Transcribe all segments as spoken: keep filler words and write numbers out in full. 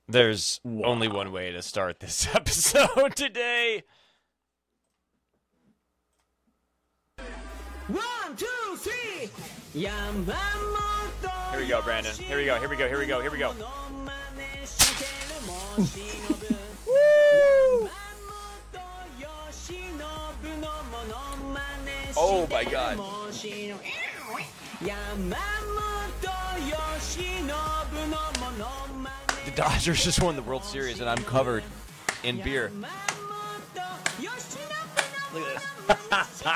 There's Wow. only one way to start this episode today. One, two, three. Here we go, Brandon. Here we go. Here we go. Here we go. Here we go. Woo! Oh my God. The Dodgers just won the World Series, and I'm covered in beer. Look at this.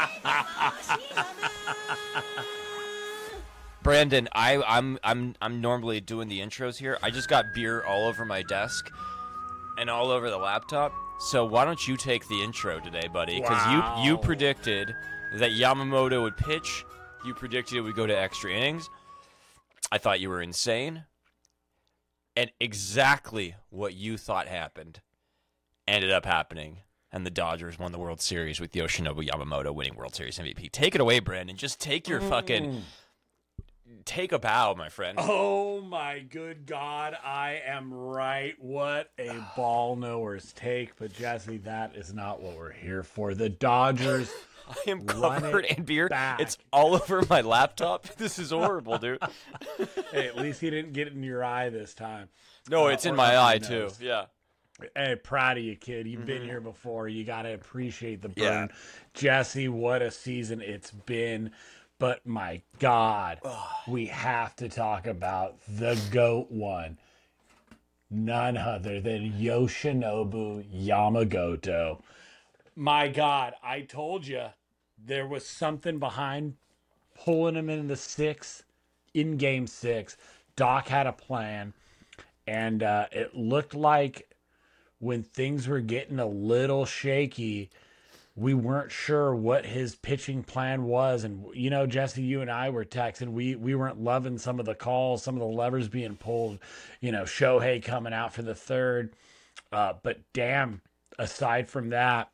Brandon, I, I'm I'm I'm normally doing the intros here. I just got beer all over my desk and all over the laptop. So why don't you take the intro today, buddy? Because Wow. you you predicted that Yamamoto would pitch. You predicted it would go to extra innings. I thought you were insane. And exactly what you thought happened ended up happening. And the Dodgers won the World Series with Yoshinobu Yamamoto winning World Series M V P. Take it away, Brandon. Just take your fucking... Take a bow, my friend. Oh my good God, I am right. What a ball knower's take. But Jesse, that is not what we're here for. The Dodgers I am run covered it in beer. back. It's all over my laptop. This is horrible, dude. Hey, at least he didn't get it in your eye this time. No, Uh, it's in or my up eye, your too. nose. Yeah. Hey, proud of you, kid. You've been here before. You got to appreciate the burn. Yeah. Jesse, what a season it's been. But my God, we have to talk about the GOAT one. None other than Yoshinobu Yamamoto. My God, I told you there was something behind pulling him in the sixth, in game six. Doc had a plan, and uh, it looked like when things were getting a little shaky, we weren't sure what his pitching plan was. And, you know, Jesse, you and I were texting. We we weren't loving some of the calls, some of the levers being pulled, you know, Shohei coming out for the third. Uh, but damn, aside from that,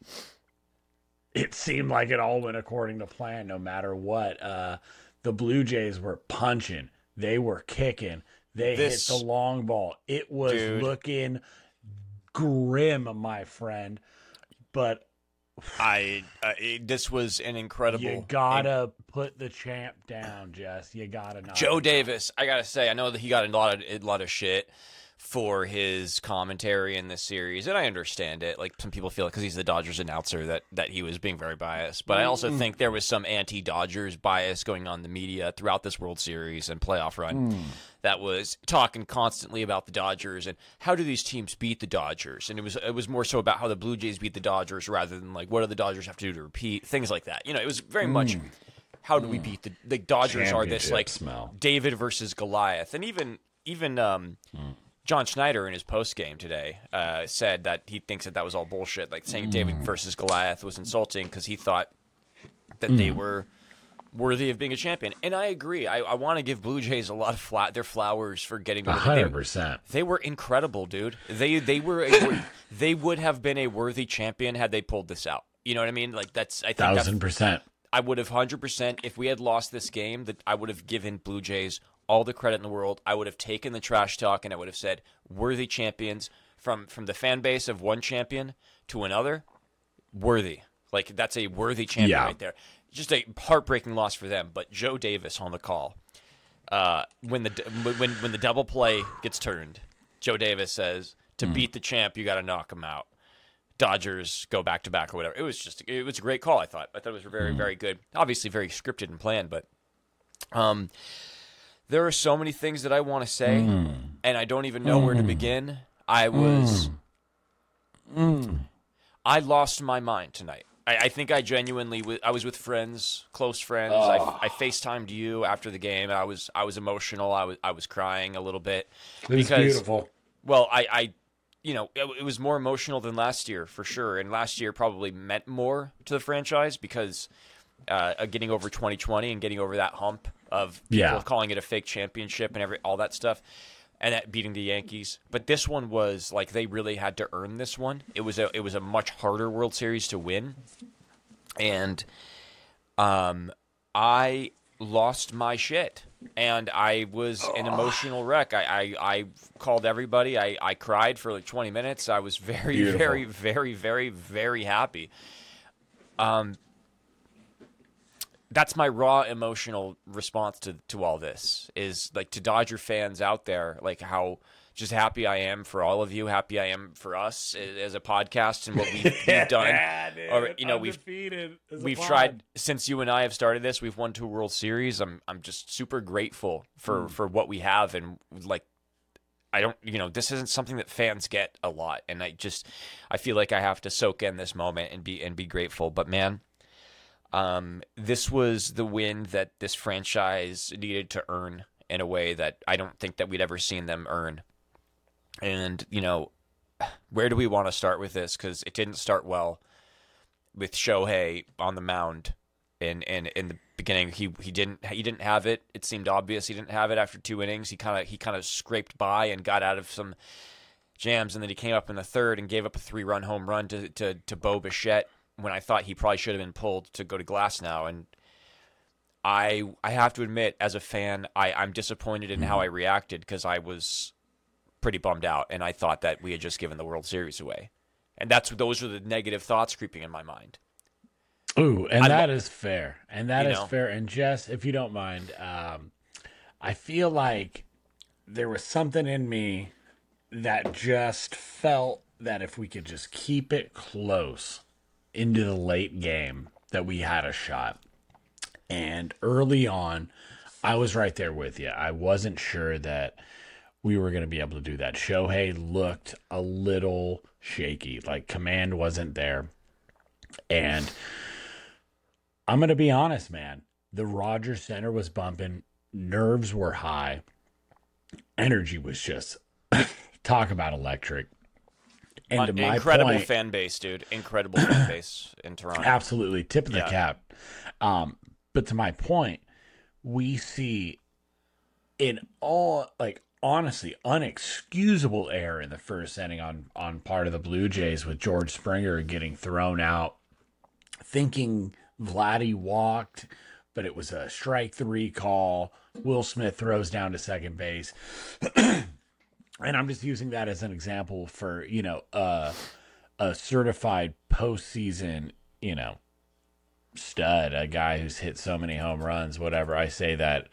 it seemed like it all went according to plan no matter what. Uh, the Blue Jays were punching. They were kicking. They This- hit the long ball. It was Dude. looking grim, my friend. But I uh, it, This was an incredible... you gotta put the champ down, Jess. You gotta not. Joe Davis, I gotta say, I know that he got a lot of a lot of shit for his commentary in this series, and I understand it. Like, some people feel because he's the Dodgers announcer that, that he was being very biased. But I also think there was some anti-Dodgers bias going on in the media throughout this World Series and playoff run that was talking constantly about the Dodgers and how do these teams beat the Dodgers. And it was it was more so about how the Blue Jays beat the Dodgers rather than, like, what do the Dodgers have to do to repeat, things like that. You know, it was very much... How do we beat the the Dodgers? Are this Championship like smell. David versus Goliath? And even even um, John Schneider in his post game today uh, said that he thinks that that was all bullshit. Like saying David versus Goliath was insulting because he thought that they were worthy of being a champion. And I agree. I, I want to give Blue Jays a lot of flat their flowers for getting to A the hundred game. percent. They were incredible, dude. They they were a, they would have been a worthy champion had they pulled this out. You know what I mean? Like that's I think that's Thousand percent. I would have one hundred percent, if we had lost this game, that I would have given Blue Jays all the credit in the world. I would have taken the trash talk and I would have said, worthy champions from, from the fan base of one champion to another, worthy. Like, that's a worthy champion Yeah. right there. Just a heartbreaking loss for them. But Joe Davis on the call, uh, when the when when the double play gets turned, Joe Davis says, to beat the champ, you got to knock him out. Dodgers go back to back or whatever. It was just it was a great call. I thought I thought it was very very good. Obviously very scripted and planned, but um, there are so many things that I want to say, and I don't even know where to begin. I was I lost my mind tonight. I, I think I genuinely w- I was with friends, close friends. I, I FaceTimed you after the game. I was I was emotional. I was I was crying a little bit It was because beautiful. well, I, I you know, it, it was more emotional than last year for sure, and last year probably meant more to the franchise because uh, of getting over twenty twenty and getting over that hump of people Yeah. calling it a fake championship and every all that stuff, and that beating the Yankees. But this one was like they really had to earn this one. It was a it was a much harder World Series to win, and um, I lost my shit. and I was an emotional wreck. I, I, I called everybody. I, I cried for like twenty minutes. I was very, Beautiful. very, very, very, very happy. Um, that's my raw emotional response to, to all this, is like, to Dodger fans out there, like how just happy I am for all of you, happy I am for us as a podcast and what we've, we've done. Yeah, dude, or you know, we've as a we've pod. tried since you and I have started this. We've won two World Series. I'm I'm just super grateful for Mm. for what we have, and like, I don't, you know, this isn't something that fans get a lot, and I just I feel like I have to soak in this moment and be and be grateful. But man, um, this was the win that this franchise needed to earn in a way that I don't think that we'd ever seen them earn. And, you know, where do we want to start with this? Because it didn't start well with Shohei on the mound. In, in, in the beginning, he he didn't he didn't have it. It seemed obvious he didn't have it after two innings. He kind of he kind of scraped by and got out of some jams, and then he came up in the third and gave up a three-run home run to to, to Bo Bichette when I thought he probably should have been pulled to go to Glasnow. And I I have to admit, as a fan, I, I'm disappointed in how I reacted, because I was pretty bummed out, and I thought that we had just given the World Series away, and that's those were the negative thoughts creeping in my mind. Ooh, and I that lo- is fair, and that You is know. fair. And Jess, if you don't mind, um, I feel like there was something in me that just felt that if we could just keep it close into the late game, that we had a shot. And early on, I was right there with you. I wasn't sure that we were going to be able to do that. Shohei looked a little shaky, like command wasn't there. And I'm going to be honest, man. The Rogers Center was bumping. Nerves were high. Energy was just, talk about electric. And to An my incredible point, fan base, dude. Incredible fan base in Toronto. absolutely, tip of the Yeah. cap. Um, but to my point, we see in all, like, honestly, unexcusable error in the first inning on, on part of the Blue Jays, with George Springer getting thrown out, thinking Vladdy walked, but it was a strike three call. Will Smith throws down to second base. And I'm just using that as an example for, you know, uh, a certified postseason, you know, stud, a guy who's hit so many home runs, whatever. I say that,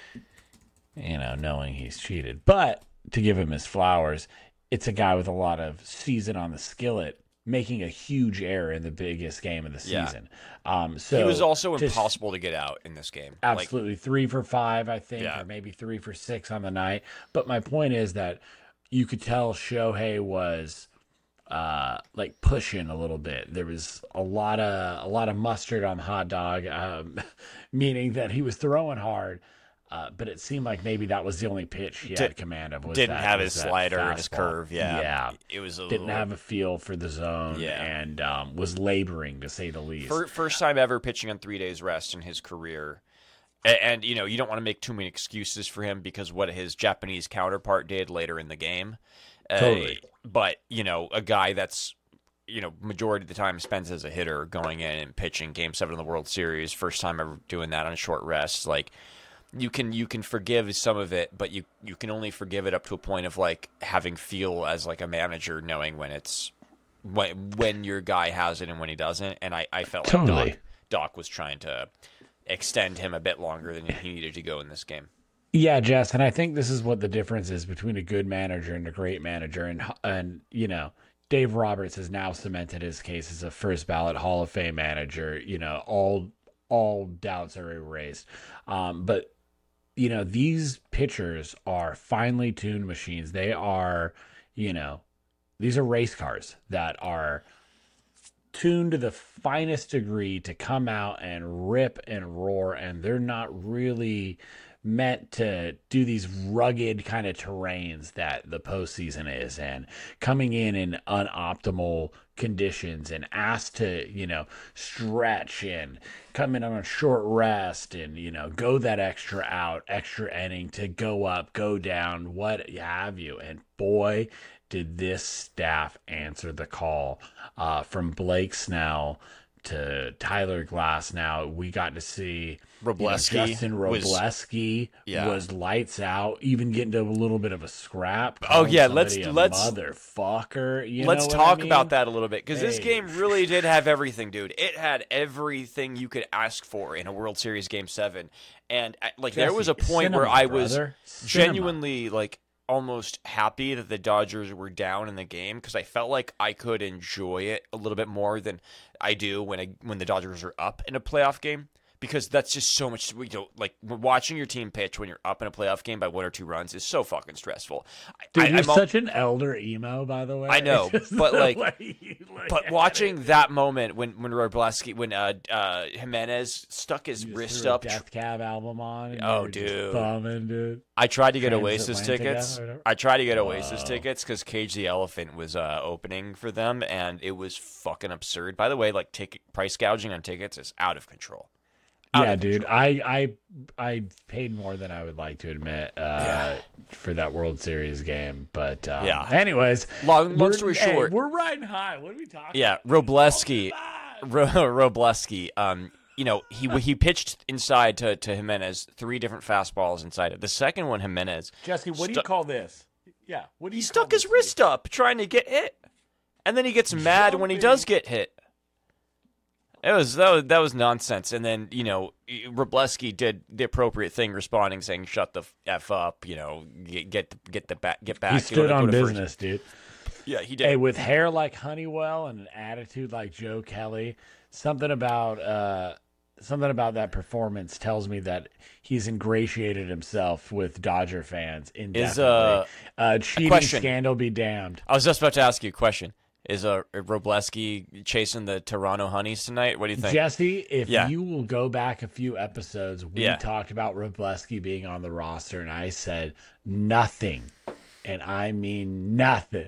you know, knowing he's cheated. But to give him his flowers, it's a guy with a lot of season on the skillet, making a huge error in the biggest game of the Yeah. season. Um, so He was also just- impossible to get out in this game. Like, Absolutely. three for five, I think, Yeah. or maybe three for six on the night. But my point is that you could tell Shohei was uh, like pushing a little bit. There was a lot of a lot of mustard on the hot dog, um, meaning that he was throwing hard. Uh, but it seemed like maybe that was the only pitch he Did- had command of. Was didn't that, have was his that slider and his fastball. curve. Yeah, yeah. It was a Didn't little, have a feel for the zone, Yeah. and um, was laboring, to say the least. Fir- first time ever pitching on three days rest in his career. And, and, you know, you don't want to make too many excuses for him because what his Japanese counterpart did later in the game. Uh, Totally. But, you know, a guy that's, you know, majority of the time spends as a hitter going in and pitching Game seven of the World Series, first time ever doing that on a short rest, like, you can you can forgive some of it, but you, you can only forgive it up to a point of, like, having feel as, like, a manager, knowing when it's when, when your guy has it and when he doesn't. And I, I felt like Totally. Doc, Doc was trying to extend him a bit longer than he needed to go in this game. Yeah, Jess, and I think this is what the difference is between a good manager and a great manager. And and you know, Dave Roberts has now cemented his case as a first ballot Hall of Fame manager. You know, all all doubts are erased. Um, but you know, these pitchers are finely tuned machines. They are, you know, these are race cars that are tuned to the finest degree to come out and rip and roar, and they're not really meant to do these rugged kind of terrains that the postseason is, and coming in in unoptimal conditions and asked to, you know, stretch and come in on a short rest and, you know, go that extra out, extra inning to go up, go down, what have you. And boy, did this staff answer the call, uh, from Blake Snell to Tyler Glass. Now we got to see you know, Robleski Justin was- Robleski Yeah. was lights out, even getting to a little bit of a scrap. Oh, calling yeah, let's- somebody a let's- motherfucker. You Let's know what talk I mean? about that a little bit, because this Hey. game really did have everything, dude. It had everything you could ask for in a World Series Game Seven, and uh, like there was a Jesse, point where cinema, I was brother. Cinema. genuinely like almost happy that the Dodgers were down in the game, because I felt like I could enjoy it a little bit more than I do when I, when the Dodgers are up in a playoff game. Because that's just so much, you know, like watching your team pitch when you're up in a playoff game by one or two runs is so fucking stressful. Dude, I, you're I'm al- such an elder emo, by the way. I know, Just but, the like- way you look But at watching it. that moment when when Robleski, when uh, uh, Jimenez stuck his You just wrist threw a up, tr- Death Cab album on. And Oh, you were just dude. bumming, dude. I tried to get Oasis Transatlantica tickets. or whatever? I tried to get Oasis Whoa. tickets because Cage the Elephant was uh, opening for them, and it was fucking absurd. By the way, like ticket price gouging on tickets is out of control. Out Yeah, of dude. control. I, I I paid more than I would like to admit uh, Yeah. for that World Series game. But um, Yeah. anyways, Long, long we're- story hey, short, we're riding high. What are we talking? yeah, about? Robleski, Talking Ro- Robleski, um, you know, he he pitched inside to, to Jimenez, three different fastballs inside it. The second one, Jimenez, Jesse, what do Stu- you call this? Yeah, what do you he call stuck his this, wrist up trying to get hit, and then he gets mad when he Jumping. does get hit. It was that was that was nonsense. And then you know Robleski did the appropriate thing, responding, saying "Shut the f up," you know, get get get the back, get back. He Go stood to- go on to first. business, dude. Yeah, he did. Hey, with hair like Honeywell and an attitude like Joe Kelly, something about uh, something about that performance tells me that he's ingratiated himself with Dodger fans indefinitely. Is, uh, uh, cheating question. scandal be damned. I was just about to ask you a question. Is uh, Robleski chasing the Toronto Honeys tonight? What do you think? Jesse, if Yeah. you will go back a few episodes, we Yeah. talked about Robleski being on the roster, and I said nothing, and I mean nothing,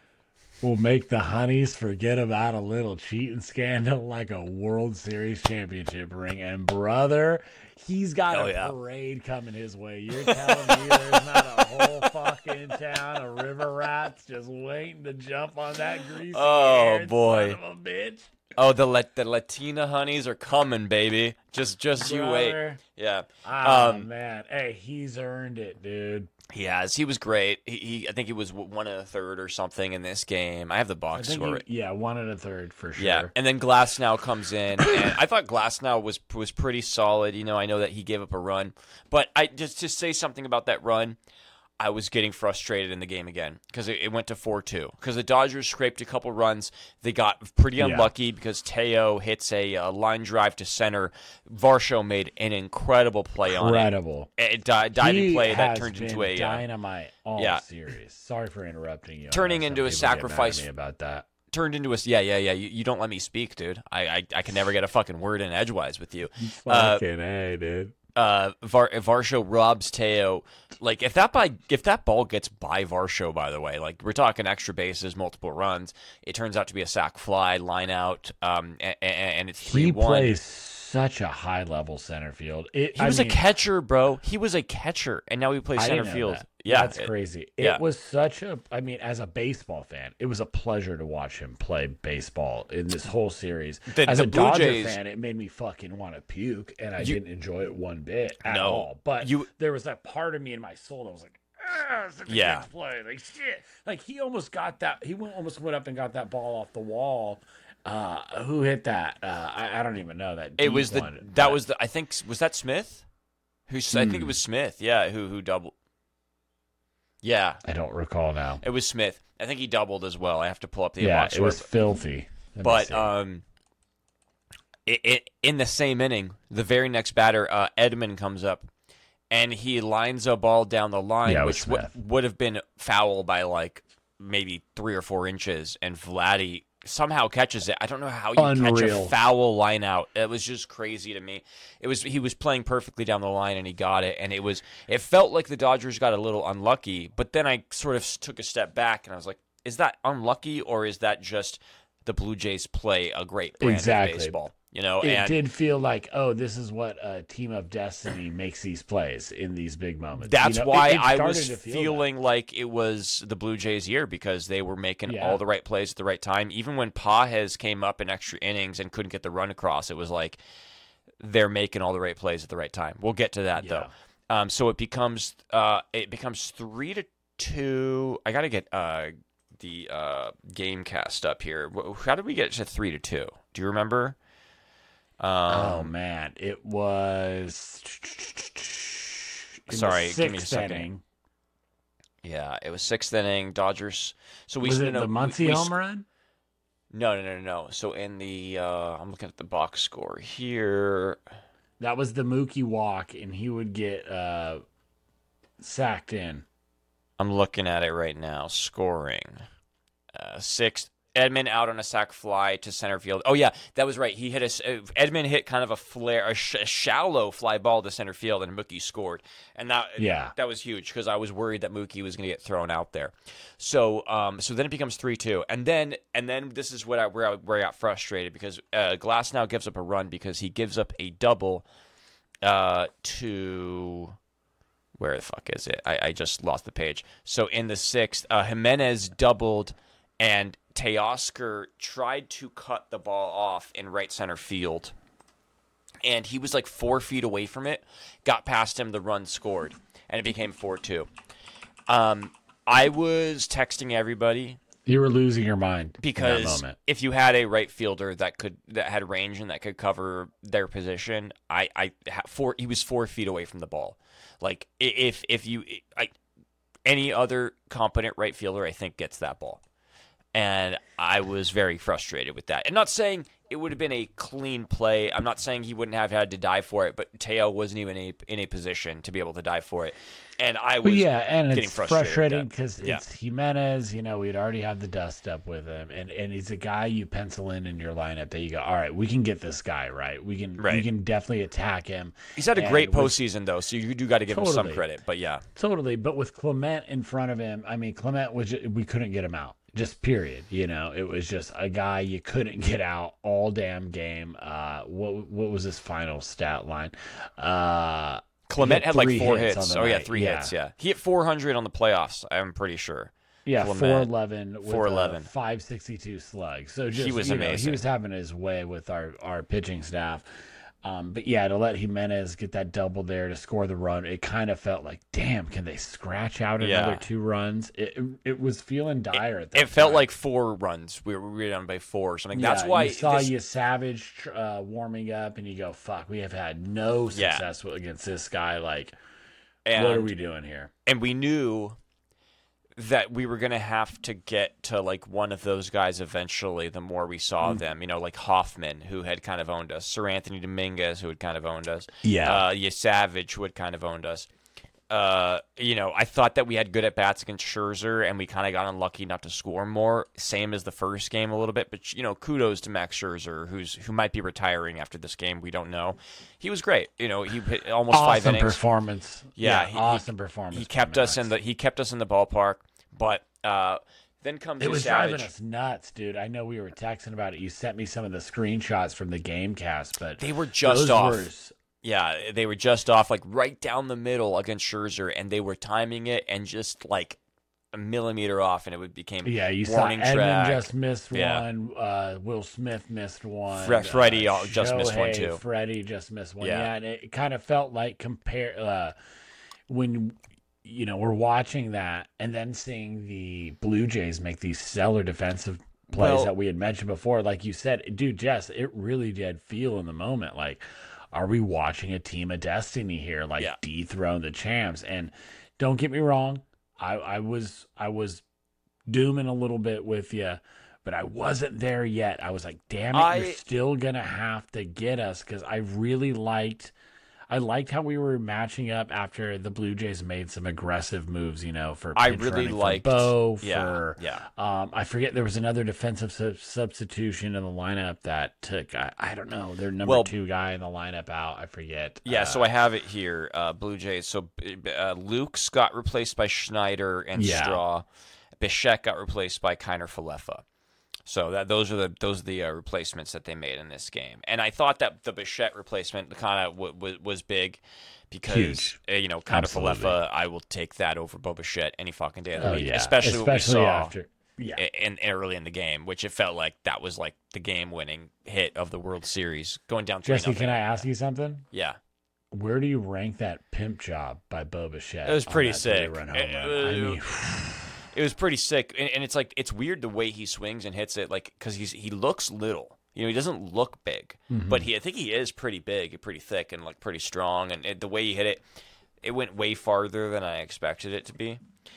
will make the Honeys forget about a little cheating scandal like a World Series championship ring. And brother, he's got Hell a yeah. parade coming his way. You're telling me there's not a whole fucking town of river rats just waiting to jump on that greasy Oh, haired boy. son of a bitch? Oh, the La- the Latina Honeys are coming, baby. Just just you wait. Brother. Yeah. Oh Um, man, hey, he's earned it, dude. He has. He was great. He, he I think he was w- one and a third or something in this game. I have the I box think score. he- yeah, one and a third for sure. Yeah, and then Glasnow comes in, and I thought Glasnow was was pretty solid. You know, I know that he gave up a run, but I just to say something about that run, I was getting frustrated in the game again because it, it went to four two because the Dodgers scraped a couple runs. They got pretty Yeah. unlucky because Teo hits a uh, line drive to center. Varsho made an incredible play on it. Incredible. A di- diving He play that has turned been into a uh, dynamite all yeah. series. Sorry for interrupting you. I Turning know some into a people get mad at sacrifice- me about that. turned into a yeah yeah yeah. You, you don't let me speak, dude. I, I I can never get a fucking word in edgewise with you. Uh, Fucking hey, dude. uh Var- Varsho robs Teo. Like if that by if that ball gets by Varsho, by the way, like we're talking extra bases, multiple runs. It turns out to be a sac fly, line out, um, and, and it's three He one. plays such a high level center field. It, He I was mean, a catcher, bro. He was a catcher, and now he plays I center didn't know field. that. Yeah, that's it- crazy. yeah. It was such a. I mean, as a baseball fan, it was a pleasure to watch him play baseball in this whole series. The- as the a Blue Dodger Jays- fan, it made me fucking want to puke, and I You- didn't enjoy it one bit at No. all. But You- there was that part of me in my soul that was like, ah, such a Yeah. good play, like shit. Like he almost got that. He went, almost went up and got that ball off the wall. Uh, who hit that? Uh, I, I don't even know that. It deep was the one, that but- was the I think was that Smith, who I think Hmm. it was Smith. Yeah, who who doubled. Yeah, I don't recall now. it was Smith. I think he doubled as well. I have to pull up the Yeah, box it score, was filthy. Let me but see. um, it, it in the same inning, the very next batter, uh, Edmund comes up, and he lines a ball down the line, Yeah, it was which w- Smith. would have been foul by like maybe three or four inches, and Vladdy somehow catches it. I don't know how you catch Unreal. a foul line out. It was just crazy to me. It was he was playing perfectly down the line and he got it, and it was it felt like the Dodgers got a little unlucky. But then I sort of took a step back and I was like, is that unlucky or is that just the Blue Jays play a great brand Exactly. of baseball. You know, It and did feel like, oh, this is what a team of destiny makes these plays in these big moments. that's You know, why it- it I started was to feel feeling like it was the Blue Jays' year because they were making Yeah. all the right plays at the right time. Even when Pages came up in extra innings and couldn't get the run across, it was like they're making all the right plays at the right time. We'll get to that Yeah. though. Um, so it becomes uh, it becomes three to two. I got to get uh, the uh, game cast up here. Wh- How did we get to three to two? Do you remember? Oh Um, man, it was. in the Sorry, give me a sixth second. inning. yeah, it was sixth inning. Dodgers. So we Was no, it no, the we- Muncie we- home run? No, no, no, no. So in the uh, I'm looking at the box score here. That was the Mookie walk, and he would get uh, sacked in. I'm looking at it right now. Scoring. Uh, sixth. Edman out on a sac fly to center field. Oh, yeah, that was right. He hit a. uh, Edman hit kind of a flare, a, sh- a shallow fly ball to center field, and Mookie scored. And that Yeah. that was huge because I was worried that Mookie was going to get thrown out there. So um, so then it becomes three two. And then and then this is what I, where, I, where I got frustrated because uh, Glass now gives up a run because he gives up a double uh, to. Where the fuck is it? I, I just lost the page. So in the sixth, uh, Jimenez doubled, and Teoscar tried to cut the ball off in right center field. And he was like four feet away from it, got past him, the run scored, and it became four two. Um, I was texting everybody You were losing your mind in that because moment. if you had a right fielder that could that had range and that could cover their position, I I ha- four he was four feet away from the ball. Like i- if if you I, any other competent right fielder, I think gets that ball, and I was very frustrated with that. I'm not saying it would have been a clean play. I'm not saying he wouldn't have had to die for it, but Teo wasn't even a, in a position to be able to die for it, and I was But yeah, and getting it's frustrated with frustrating that. because Yeah. it's Jimenez. You know, we'd already had the dust up with him, and, and he's a guy you pencil in in your lineup that you go, all right, we can get this guy right. We can we Right. can definitely attack him. He's had a And great with- postseason though, so you do got to give him some Totally. credit. But yeah, Totally, but with Clement in front of him, I mean, Clement was ju- we couldn't get him out. Just period. You know, it was just a guy you couldn't get out all damn game. Uh, what what was his final stat line? Uh, Clement he had like three four hits hits. on Oh the yeah, night. three hits. Yeah, he hit four hundred on the playoffs. I'm pretty sure. Yeah, Clement. four eleven with four a eleven. five sixty-two slug. So just was you know, amazing. he was having his way with our our pitching staff. Um, but yeah, to let Jimenez get that double there to score the run, it kind of felt like, damn, can they scratch out Yeah. another two runs? It it, it was feeling dire at that It felt time. like four runs. We were, we were down by four or something. That's Yeah, why you saw this- you Savage uh, warming up, and you go, "Fuck, we have had no Yeah. success against this guy. Like, and, what are we doing here?" And we knew that we were going to have to get to like one of those guys eventually the more we saw Mm. them, you know, like Hoffman, who had kind of owned us, Sir Anthony Dominguez, who had kind of owned us, Yeah. uh, yeah, Savage, who had kind of owned us. Uh, you know, I thought that we had good at bats against Scherzer, and we kind of got unlucky not to score more. Same as the first game a little bit, but you know, kudos to Max Scherzer, who's who might be retiring after this game. We don't know. He was great. You know, he hit almost five Awesome innings. performance. Yeah, Yeah, he- awesome performance. He from kept us in Max. the he kept us in the ballpark, but uh, then comes It was Savage. driving us nuts, dude. I know we were texting about it. You sent me some of the screenshots from the game cast, but They were just those off. were- Yeah, they were just off, like right down the middle against Scherzer, and they were timing it and just like a millimeter off, and it would became yeah, you saw warning Edmund track. just missed Yeah. one. Uh, Will Smith missed one. Fre- Freddie uh, al- just missed one, Shohei, too. Freddie just missed one. Yeah. Yeah, and it kind of felt like compare uh, when you know we're watching that and then seeing the Blue Jays make these stellar defensive plays Well- that we had mentioned before. Like you said, dude, Jess, it really did feel in the moment like, are we watching a team of destiny here? Like Yeah. dethrone the champs. And don't get me wrong, I, I was I was dooming a little bit with you, but I wasn't there yet. I was like, damn it, I- you're still gonna have to get us, because I really liked I liked how we were matching up after the Blue Jays made some aggressive moves, you know, for I pinch really running for liked- Bo, yeah, for yeah. um, I forget there was another defensive sub- substitution in the lineup that took I, I don't know their number Well- two guy in the lineup out. I forget. Yeah, Uh, so I have it here. Uh, Blue Jays. So uh, Luke's got replaced by Schneider and Yeah. Straw. Bichette got replaced by Kiner Falefa. So that those are the those are the uh, replacements that they made in this game, and I thought that the Bichette replacement kind of w- w- was big because uh, you know kind of Falefa, I will take that over Bo Bichette any fucking day of the Oh week, yeah, especially, especially what we saw after. Yeah, in, in early in the game, which it felt like that was like the game-winning hit of the World Series, going down. Jesse, can I ask you something? Yeah. Where do you rank that pimp job by Bo Bichette? It was pretty sick. Run home It, run? I mean, it was pretty sick, and, and it's like it's weird the way he swings and hits it, like because he's he looks little. You know, he doesn't look big, mm-hmm. but he I think he is pretty big, pretty thick, and like pretty strong. And it, the way he hit it, it went way farther than I expected it to be.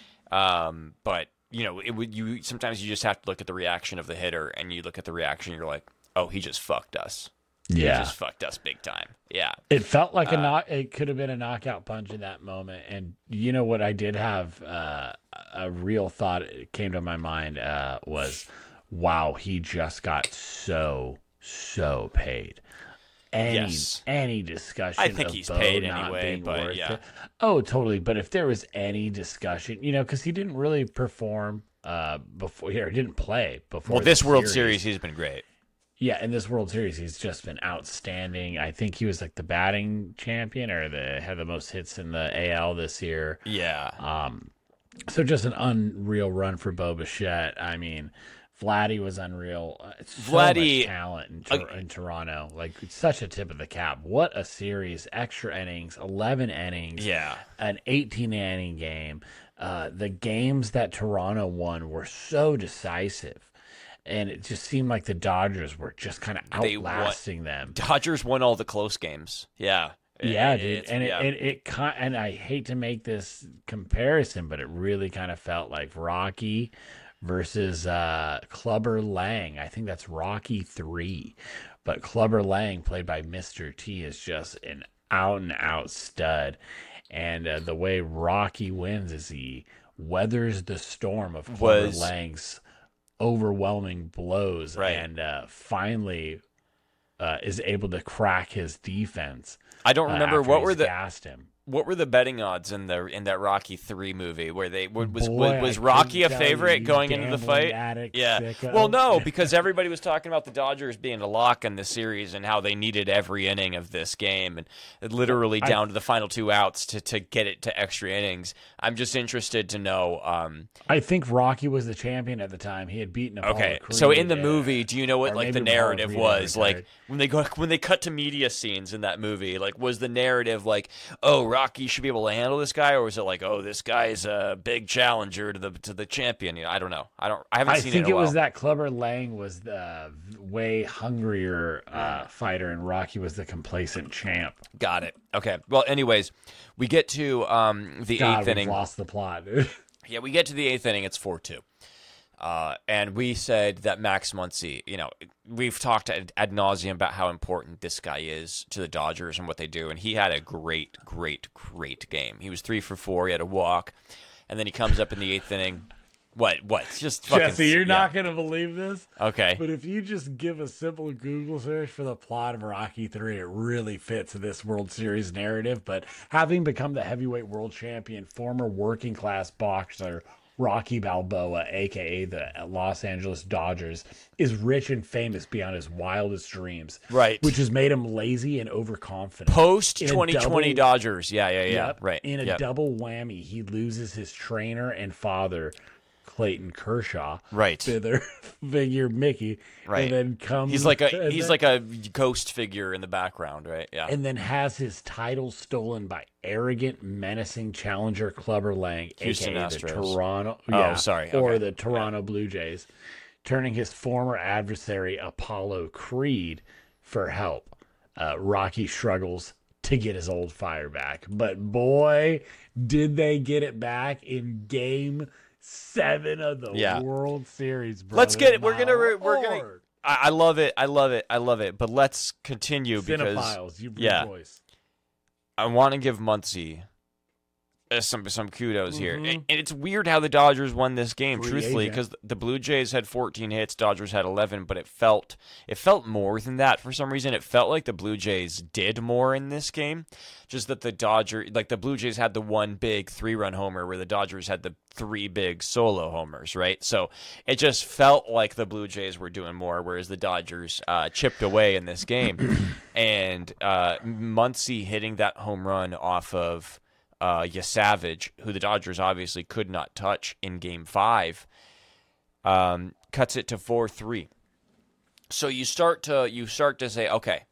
Um, but you know, it would you sometimes you just have to look at the reaction of the hitter, and you look at the reaction, you're like, oh, he just fucked us. yeah, He just fucked us big time. Yeah. it felt like a Uh, knock. It could have been a knockout punch in that moment. And you know what? I did have uh, a real thought it came to my mind uh, was, wow, he just got so so paid. Any Yes. any discussion, I think of he's Bo paid not anyway, being but worth yeah. it. Oh, totally. But if there was any discussion, you know, because he didn't really perform uh, before here, he didn't play before. Well, this the World Series, he's been great. yeah, in this World Series, he's just been outstanding. I think he was like the batting champion or the had the most hits in the A L this year. Yeah. Um, so just an unreal run for Bo Bichette. I mean, Vladdy was unreal. Uh, So Vladdy- much talent in, Tor- in Toronto. Like such a tip of the cap. What a series! Extra innings, eleven innings. Yeah. An eighteen inning game. Uh, the games that Toronto won were so decisive. And it just seemed like the Dodgers were just kind of They won- outlasting them. Dodgers won all the close games. Yeah. Yeah, It- dude, it's- and it, yeah. it it ki- and I hate to make this comparison, but it really kind of felt like Rocky versus uh, Clubber Lang. I think that's Rocky three, but Clubber Lang, played by Mister T, is just an out and out stud, and uh, the way Rocky wins is he weathers the storm of Clubber Was- Lang's overwhelming blows, Right. and uh, finally uh, is able to crack his defense. I don't uh, remember after what he's were the gassed him. what were the betting odds in the in that Rocky three movie where they was was, Boy, was I Rocky a couldn't tell favorite you, you going into the gambling fight? addict Yeah. sicko. Well, no, because everybody was talking about the Dodgers being a lock in the series and how they needed every inning of this game and literally I- down to the final two outs to, to get it to extra innings. I'm just interested to know. Um, I think Rocky was the champion at the time. He had beaten Apollo okay, Creed, so in the uh, movie, do you know what or like the maybe Apollo narrative Creed was? Like retired. when they go when they cut to media scenes in that movie, like was the narrative like, oh, Rocky should be able to handle this guy, or was it like, oh, this guy's a big challenger to the to the champion? You know, I don't know. I don't. I haven't I seen think it. In it a was while. that Clubber Lang was the way hungrier uh, fighter, and Rocky was the complacent champ. Got it. Okay. Well, anyways, we get to um, the God, eighth we've inning. lost the plot, dude. Yeah, we get to the eighth inning. It's four two. Uh, and we said that Max Muncy, you know, we've talked ad, ad nauseum about how important this guy is to the Dodgers and what they do. And he had a great, great, great game. He was three for four. He had a walk. And then he comes up in the eighth inning. What? What? It's just fucking. Jesse, you're yeah. not going to believe this. Okay. But if you just give a simple Google search for the plot of Rocky three, it really fits this World Series narrative. But having become the heavyweight world champion, former working class boxer Rocky Balboa, aka the Los Angeles Dodgers, is rich and famous beyond his wildest dreams. Right. Which has made him lazy and overconfident. Post In a twenty twenty double- Dodgers. Yeah, yeah, yeah. Yep. Right. In a Yep. double whammy, he loses his trainer and father, Clayton Kershaw. Right. Figure, figure Mickey. Right. And then comes. He's like a and he's then- like a ghost figure in the background, right? Yeah. And then has his title stolen by arrogant, menacing challenger Clubber Lang, Houston aka the Astros. Toronto. Oh, yeah, sorry. Or Okay. the Toronto Blue Jays, turning his former adversary Apollo Creed for help. Uh, Rocky struggles to get his old fire back, but boy, did they get it back in Game Seven of the Yeah. World Series. Brother. Let's get it. We're My gonna re- we're gonna. Lord. I, I love it. I love it. I love it. But let's continue because Cinephiles, you yeah. voice. I want to give Muncy uh, some some kudos here. Mm-hmm. And it's weird how the Dodgers won this game, Free truthfully, agent. because the Blue Jays had fourteen hits, Dodgers had eleven, but it felt it felt more than that for some reason. It felt like the Blue Jays did more in this game, just that the Dodger, like the Blue Jays had the one big three-run homer where the Dodgers had the three big solo homers, right? So it just felt like the Blue Jays were doing more, whereas the Dodgers uh, chipped away in this game. And uh, Muncy hitting that home run off of uh, Yasavage, who the Dodgers obviously could not touch in Game Five, um, cuts it to four three. So you start to you start to say, okay,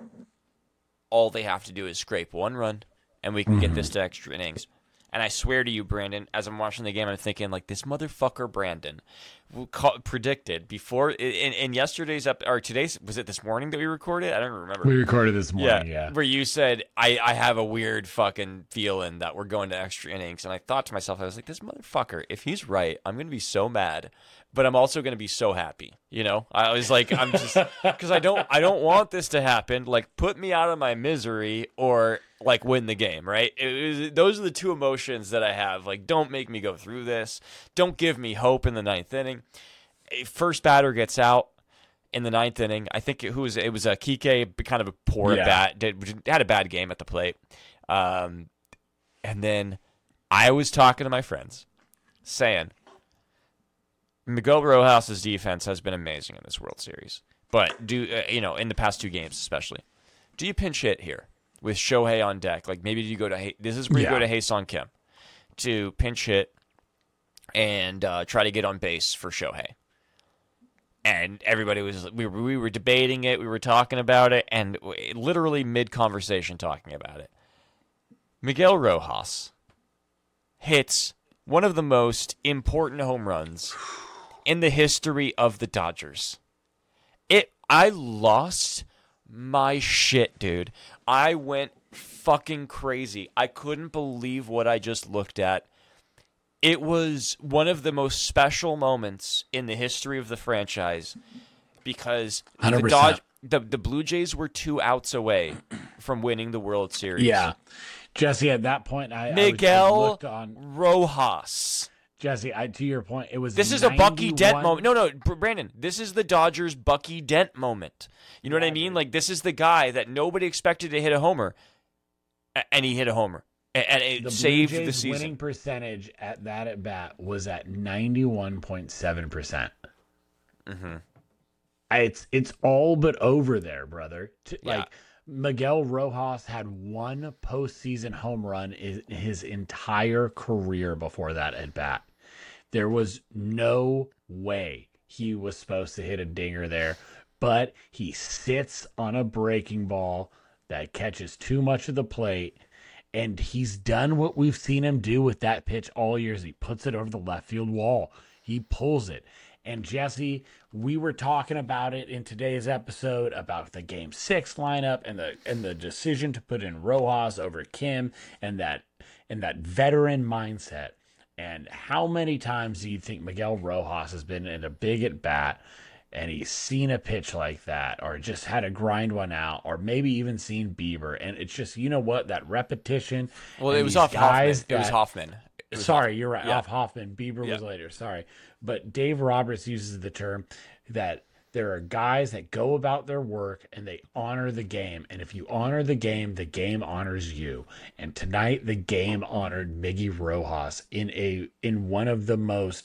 all they have to do is scrape one run, and we can get this to extra innings. And I swear to you, Brandon, as I'm watching the game, I'm thinking, like, this motherfucker Brandon ca- predicted before in, in yesterday's up or today's, was it this morning that we recorded? I don't remember. We recorded this morning, yeah. Where you said, I, I have a weird fucking feeling that we're going to extra innings. And I thought to myself, I was like, this motherfucker, if he's right, I'm going to be so mad. But I'm also going to be so happy, you know. I was like, I'm just because I don't, I don't want this to happen. Like, put me out of my misery, or like win the game, right? It was, those are the two emotions that I have. Like, don't make me go through this. Don't give me hope in the ninth inning. First batter gets out in the ninth inning. I think it, who was it? It was a Kike, kind of a poor Yeah. at bat. Did had a bad game at the plate, um, and then I was talking to my friends, saying, Miguel Rojas' defense has been amazing in this World Series, but do uh, you know in the past two games especially? Do you pinch hit here with Shohei on deck? Like maybe you go to Hay- this is where you Yeah. go to Hae-Sung Kim to pinch hit and uh, try to get on base for Shohei. And everybody was we were, we were debating it, we were talking about it, and literally mid conversation talking about it. Miguel Rojas hits one of the most important home runs in the history of the Dodgers. It I lost my shit, dude. I went fucking crazy. I couldn't believe what I just looked at. It was one of the most special moments in the history of the franchise because one hundred the, percent. Dodge, the the Blue Jays were two outs away from winning the World Series. Yeah. Jesse, at that point, I, I, was, I Miguel looked on Rojas. Jesse. I, to your point, it was This is a Bucky Dent ninety-one moment. No, no, Br- Brandon, this is the Dodgers' Bucky Dent moment. You know what I mean? Like, this is the guy that nobody expected to hit a homer, a- and he hit a homer. A- And it The saved Blue Jays the season. winning percentage at that at bat was at ninety-one point seven percent. Mm-hmm. It's it's all but over there, brother. T- Yeah. Like Miguel Rojas had one postseason home run in his entire career before that at bat. There was no way he was supposed to hit a dinger there, but he sits on a breaking ball that catches too much of the plate. And he's done what we've seen him do with that pitch all years. He puts it over the left field wall. He pulls it. And Jesse, we were talking about it in today's episode about the game six lineup and the and the decision to put in Rojas over Kim and that and that veteran mindset. And how many times do you think Miguel Rojas has been in a big at bat and he's seen a pitch like that, or just had to grind one out, or maybe even seen Bieber, and it's just, you know what, that repetition. Well, and it was these off Hoffman. guys It was that- Hoffman. It was Sorry, Hoffman. you're right. Yeah. Off Hoffman. Bieber Yeah. was later. Sorry. But Dave Roberts uses the term that there are guys that go about their work and they honor the game. And if you honor the game, the game honors you. And tonight, the game honored Miggy Rojas in a in one of the most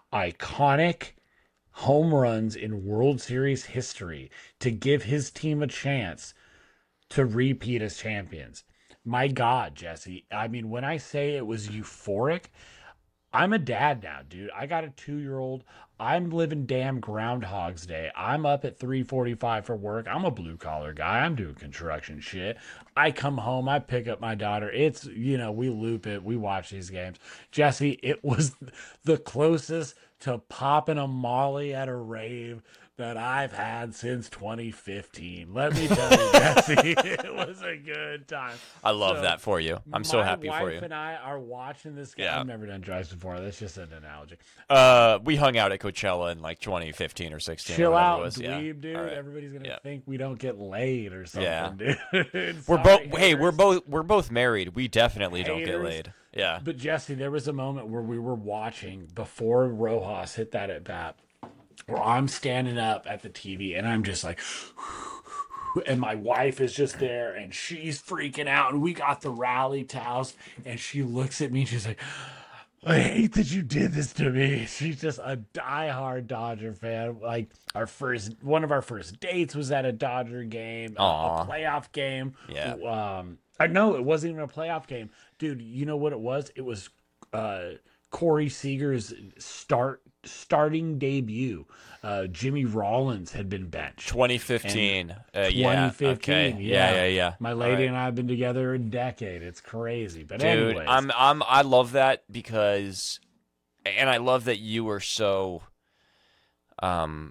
iconic home runs in World Series history to give his team a chance to repeat as champions. My God, Jesse. I mean, when I say it was euphoric, I'm a dad now, dude. I got a two-year-old. I'm living damn Groundhog's Day. I'm up at three forty-five for work. I'm a blue-collar guy. I'm doing construction shit. I come home. I pick up my daughter. It's, you know, we loop it. We watch these games. Jesse, it was the closest to popping a Molly at a rave that I've had since twenty fifteen. Let me tell you, Jesse, it was a good time. I love So, that for you. I'm so happy My for wife you. and I are watching this game. Yeah. I've never done drugs before. That's just an analogy. Uh, we hung out at Coachella in like twenty fifteen or sixteen. Chill or whatever out, it was. Yeah. dweeb, dude. All right. Everybody's gonna Yeah. think we don't get laid or something, Yeah. dude. We're Sorry, both. Hey, we're haters. both. We're both married. We definitely don't get Haters. laid. Yeah. But Jesse, there was a moment where we were watching before Rojas hit that at bat, where I'm standing up at the T V and I'm just like, and my wife is just there and she's freaking out, and we got the rally towels, and she looks at me and she's like, I hate that you did this to me. She's just a diehard Dodger fan. Like our first, one of our first dates was at a Dodger game, a, a playoff game. Yeah. Um, I know it wasn't even a playoff game, dude. You know what it was? It was uh, Corey Seager's start starting debut. Uh, Jimmy Rollins had been benched. twenty fifteen. Uh, yeah. twenty fifteen. Okay. Yeah. Yeah. Yeah. My lady All right. and I have been together a decade. It's crazy, but Dude, anyways, I'm I'm I love that because, and I love that you were so. Um.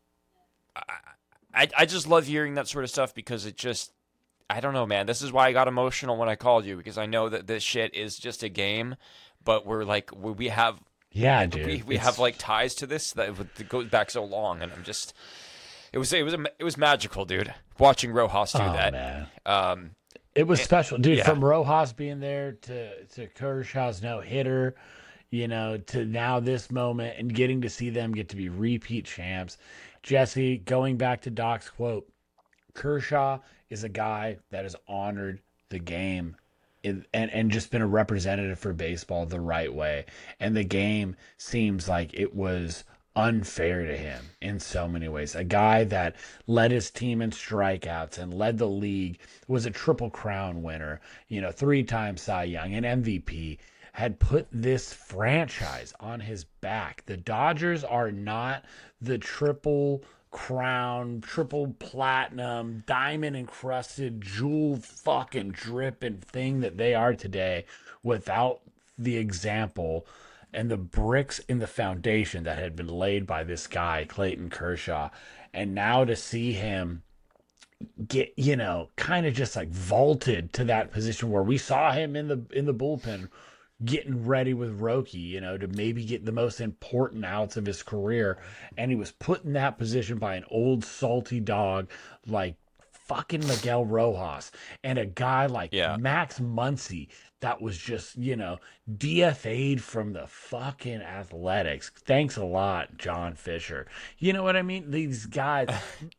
I I just love hearing that sort of stuff because it just. I don't know, man. This is why I got emotional when I called you, because I know that this shit is just a game, but we're like we we have yeah, dude. we, we have like ties to this that, that goes back so long, and I'm just it was it was it was magical, dude. Watching Rojas do oh, that, man. um, It was special, dude. yeah. From Rojas being there to to Kershaw's no hitter, you know, to now this moment and getting to see them get to be repeat champs. Jesse, going back to Doc's quote, Kershaw is a guy that has honored the game in, and, and just been a representative for baseball the right way. And the game seems like it was unfair to him in so many ways. A guy that led his team in strikeouts and led the league, was a Triple Crown winner, you know, three-time Cy Young, an M V P, had put this franchise on his back. The Dodgers are not the Triple Crown, triple platinum, diamond encrusted, jewel fucking dripping thing that they are today without the example and the bricks in the foundation that had been laid by this guy, Clayton Kershaw. And now to see him get, you know, kind of just like vaulted to that position where we saw him in the in the bullpen getting ready with Roki, you know, to maybe get the most important outs of his career. And he was put in that position by an old salty dog like fucking Miguel Rojas and a guy like Yeah. Max Muncy that was just, you know, D F A'd from the fucking Athletics. Thanks a lot, John Fisher. You know what I mean? These guys,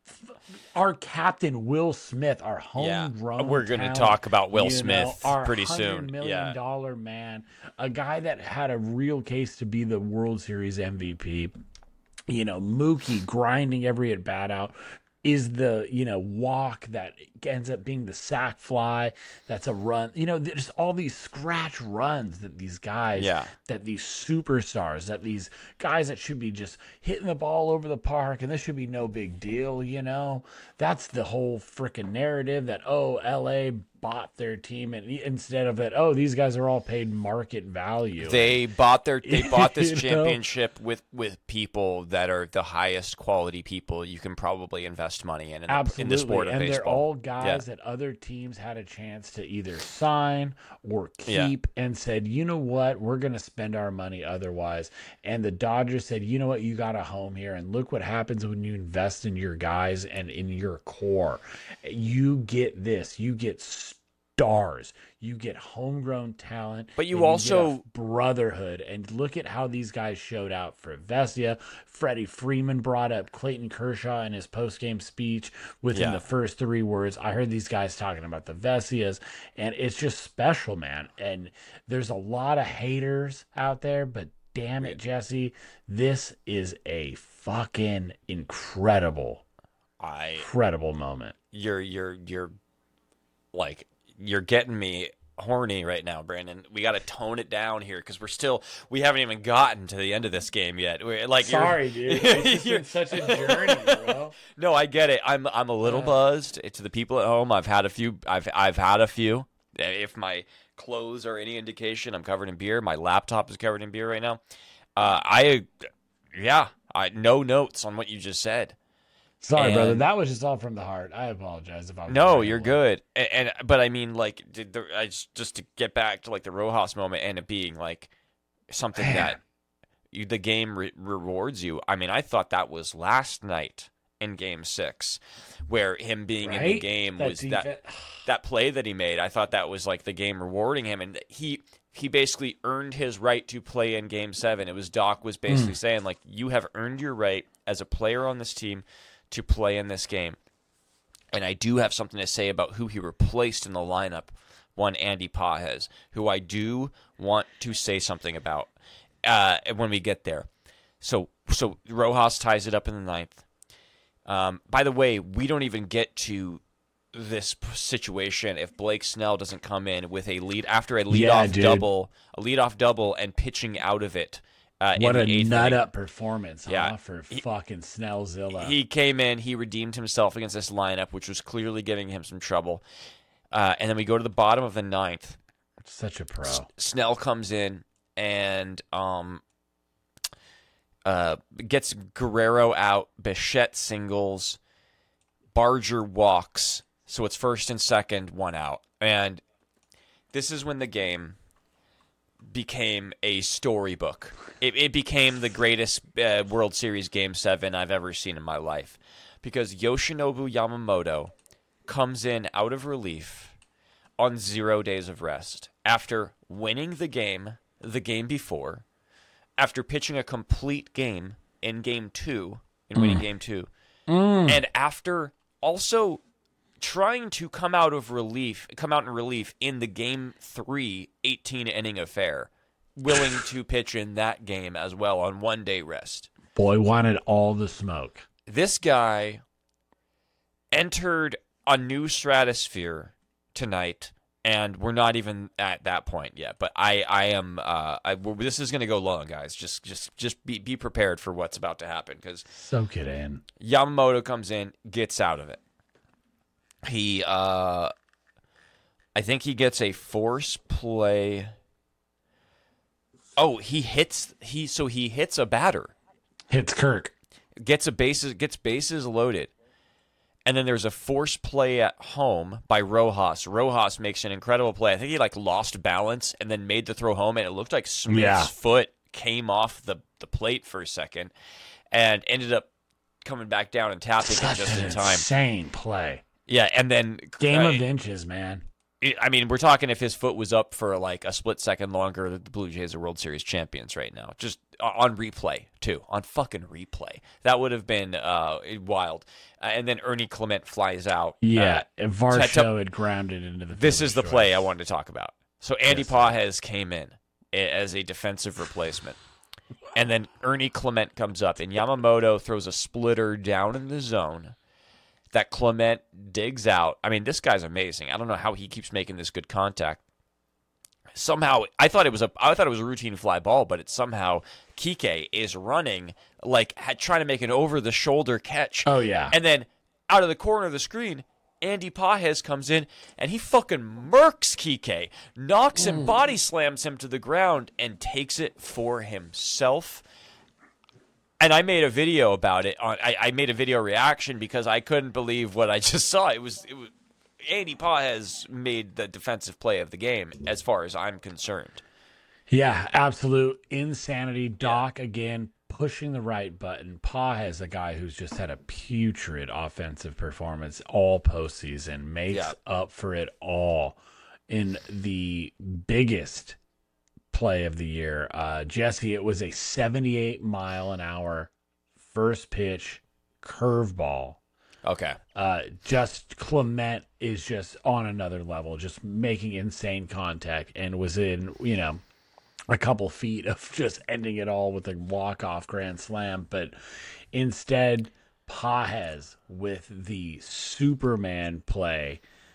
our captain, Will Smith, our homegrown Yeah. We're going to talent, talk about Will you Smith know, our pretty one hundred soon. million Yeah. dollar man, a guy that had a real case to be the World Series M V P. You know, Mookie grinding every at bat out is the, you know, walk that ends up being the sack fly. That's a run. You know, there's all these scratch runs that these guys, Yeah. that these superstars, that these guys that should be just hitting the ball over the park and this should be no big deal, you know? That's the whole freaking narrative that, oh, L A bought their team, and instead of that, oh, these guys are all paid market value. They bought their they bought this You know? championship with with people that are the highest quality people you can probably invest money in in, the, Absolutely. in the sport of and baseball. they're all guys Yeah. that other teams had a chance to either sign or Yeah. keep and said, you know what, we're going to spend our money otherwise. And the Dodgers said, you know what, you got a home here. And look what happens when you invest in your guys and in your core. You get this. You get stars. You get homegrown talent. But you and also- get a brotherhood. And look at how these guys showed out for Vesia. Freddie Freeman brought up Clayton Kershaw in his post-game speech within Yeah. the first three words. I heard these guys talking about the Vesias, and it's just special, man. And there's a lot of haters out there, but damn it, Jesse, this is a fucking incredible, I incredible moment. you're you're you're like you're getting me horny right now, Brandon. We got to tone it down here because we're still we haven't even gotten to the end of this game yet. We're, like, you're- Sorry, dude. It's just you're- been such a journey, bro. No, I get it. I'm I'm a little Yeah. buzzed. To the people at home, I've had a few. I've I've had a few. If my clothes are any indication, I'm covered in beer. My laptop is covered in beer right now. Uh, I, yeah, I no notes on what you just said. Sorry, And- brother. That was just all from the heart. I apologize if I was No, rambling. you're good. And, and but I mean, like, did the, I just, just to get back to like the Rojas moment and it being like something Man. that you, the game re- rewards you. I mean, I thought that was last night in Game Six, where him being in the Right? game That was defen- that that play that he made. I thought that was like the game rewarding him, and he he basically earned his right to play in Game Seven. It was Doc was basically mm. saying, like, you have earned your right as a player on this team to play in this game. And I do have something to say about who he replaced in the lineup. One, Andy Pages, who I do want to say something about uh, when we get there. So, so Rojas ties it up in the ninth. Um, by the way, we don't even get to this situation if Blake Snell doesn't come in with a lead after a leadoff yeah, dude. double, a leadoff double, and pitching out of it. Uh, what in the a nut inning. up performance, yeah. huh, for he, fucking Snellzilla. He came in, he redeemed himself against this lineup, which was clearly giving him some trouble. Uh, and then we go to the bottom of the ninth. Such a pro. S- Snell comes in and um, uh, gets Guerrero out. Bichette singles. Barger walks. So it's first and second, one out. And this is when the game became a storybook. It, it became the greatest uh, World Series Game seven I've ever seen in my life. Because Yoshinobu Yamamoto comes in out of relief on zero days of rest after winning the game the game before, after pitching a complete game in game two, in winning mm. game two, mm. and after also trying to come out of relief, come out in relief in the game three eighteen inning affair, willing to pitch in that game as well on one day rest. Boy wanted all the smoke. This guy entered a new stratosphere tonight, and we're not even at that point yet. But I, I am. Uh, I, this is going to go long, guys. Just, just, just be be prepared for what's about to happen because soak it in. Yamamoto comes in, gets out of it. He, uh, I think he gets a force play. Oh, he hits. He so he hits a batter. Hits Kirk. Gets a bases. Gets bases loaded. And then there's a force play at home by Rojas. Rojas makes an incredible play. I think he like lost balance and then made the throw home, and it looked like Smith's yeah. foot came off the, the plate for a second and ended up coming back down and tapping Such it just an in time. Insane play. Yeah, and then game uh, of inches, man. I mean, we're talking if his foot was up for like a split second longer, the Blue Jays are World Series champions right now. Just on replay, too. On fucking replay. That would have been uh, wild. Uh, and then Ernie Clement flies out. Yeah, uh, and Varsho had grounded into the This is the choice. play I wanted to talk about. So Andy yes, Pages came in as a defensive replacement. And then Ernie Clement comes up, and Yamamoto throws a splitter down in the zone that Clement digs out. I mean, this guy's amazing. I don't know how he keeps making this good contact. Somehow, I thought it was a, I thought it was a routine fly ball, but it's somehow Kike is running like trying to make an over-the-shoulder catch. Oh yeah, and then out of the corner of the screen, Andy Pages comes in and he fucking murks Kike, knocks and body slams him to the ground, and takes it for himself. And I made a video about it. On I, I made a video reaction because I couldn't believe what I just saw. It was, it was Andy Pages made the defensive play of the game, as far as I'm concerned. Yeah, absolute insanity. Doc yeah. again pushing the right button. Pages, a guy who's just had a putrid offensive performance all postseason, makes yeah. up for it all in the biggest play of the year. Uh, Jesse, it was a seventy-eight mile an hour first pitch curveball. Okay. Uh, just Clement is just on another level, just making insane contact, and was in, you know, a couple feet of just ending it all with a walk-off grand slam. But instead, Pages with the Superman play.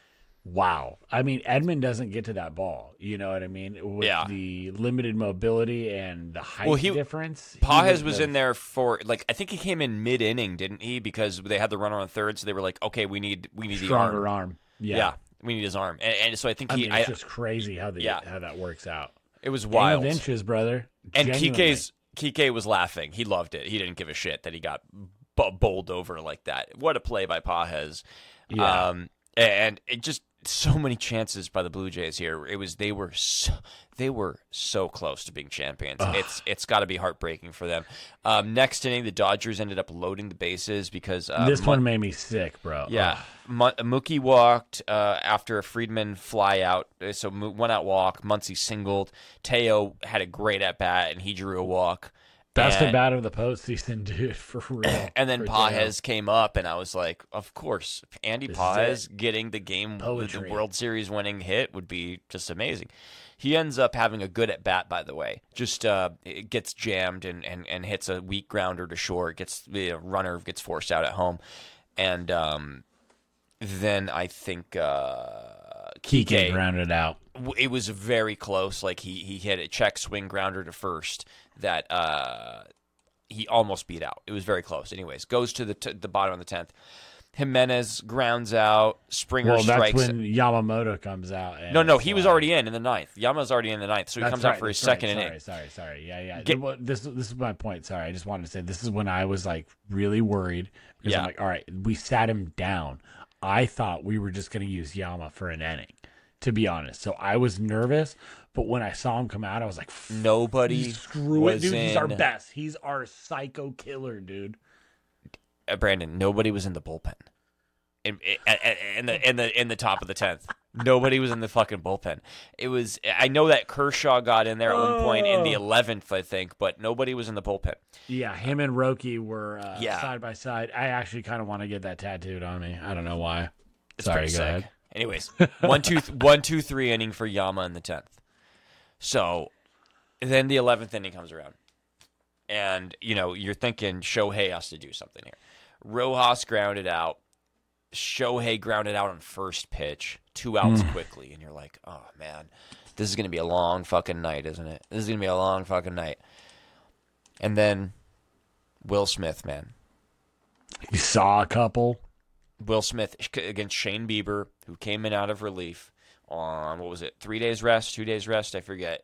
Wow. I mean, Edman doesn't get to that ball. You know what I mean? With yeah. the limited mobility and the height well, he, difference. Pages was in there for, like, I think he came in mid-inning, didn't he? Because they had the runner on third, so they were like, okay, we need we need stronger the arm. arm. Yeah. yeah. We need his arm. And, and so I think I he... mean, it's I, just crazy how, they, yeah. how that works out. It was wild. Game of inches, brother. And Genuinely. Kike's, Kike was laughing. He loved it. He didn't give a shit that he got b- bowled over like that. What a play by Pages. Yeah. Um, and it just... so many chances by the Blue Jays here. It was they were so, they were so close to being champions. Ugh. It's it's got to be heartbreaking for them. Um, next inning, the Dodgers ended up loading the bases because uh, this Mon- one made me sick, bro. Yeah, Mon- Mookie walked uh, after a Friedman fly out, so one out walk. Muncy singled. Teo had a great at bat and he drew a walk. Best and, at bat of the postseason, dude, for real. And then Pages came up, and I was like, of course, Andy This Pages getting the game, Poetry. the World Series winning hit would be just amazing. He ends up having a good at bat, by the way. Just uh, it gets jammed and, and, and hits a weak grounder to short. Gets the runner gets forced out at home, and um, then I think uh, Kike grounded out. It was very close. Like he he hit a check swing grounder to first that uh, he almost beat out. It was very close. Anyways, goes to the t- the bottom of the tenth. Jimenez grounds out. Springer well, that's strikes. when Yamamoto comes out. And no, no, he was already in in the ninth. Yamamoto's already in the ninth, so he that's comes right, out for his right. second sorry, inning. Sorry, sorry, yeah, yeah. Get, this this is my point. Sorry, I just wanted to say this is when I was like really worried because yeah. I'm like, all right, we sat him down. I thought we were just going to use Yama for an inning, to be honest. So I was nervous, but when I saw him come out, I was like, nobody screw it, dude. in... He's our best. He's our psycho killer, dude. Uh, Brandon, nobody was in the bullpen. In, in, in the in the in the top of the tenth, nobody was in the fucking bullpen. It was. I know that Kershaw got in there at one point in the eleventh, I think, but nobody was in the bullpen. Yeah, him and Roki were uh, yeah. side by side. I actually kind of want to get that tattooed on me. I don't know why. It's Sorry, go sick. ahead. Anyways, one two th- one two three inning for Yama in the tenth. So then the eleventh inning comes around, and you know you're thinking Shohei has to do something here. Rojas grounded out. Shohei grounded out on first pitch, two outs mm. quickly, and you're like, oh man, this is gonna be a long fucking night, isn't it? This is gonna be a long fucking night. And then Will Smith, man, you saw a couple. Will Smith against Shane Bieber, who came in out of relief on what was it, three days rest, two days rest, I forget.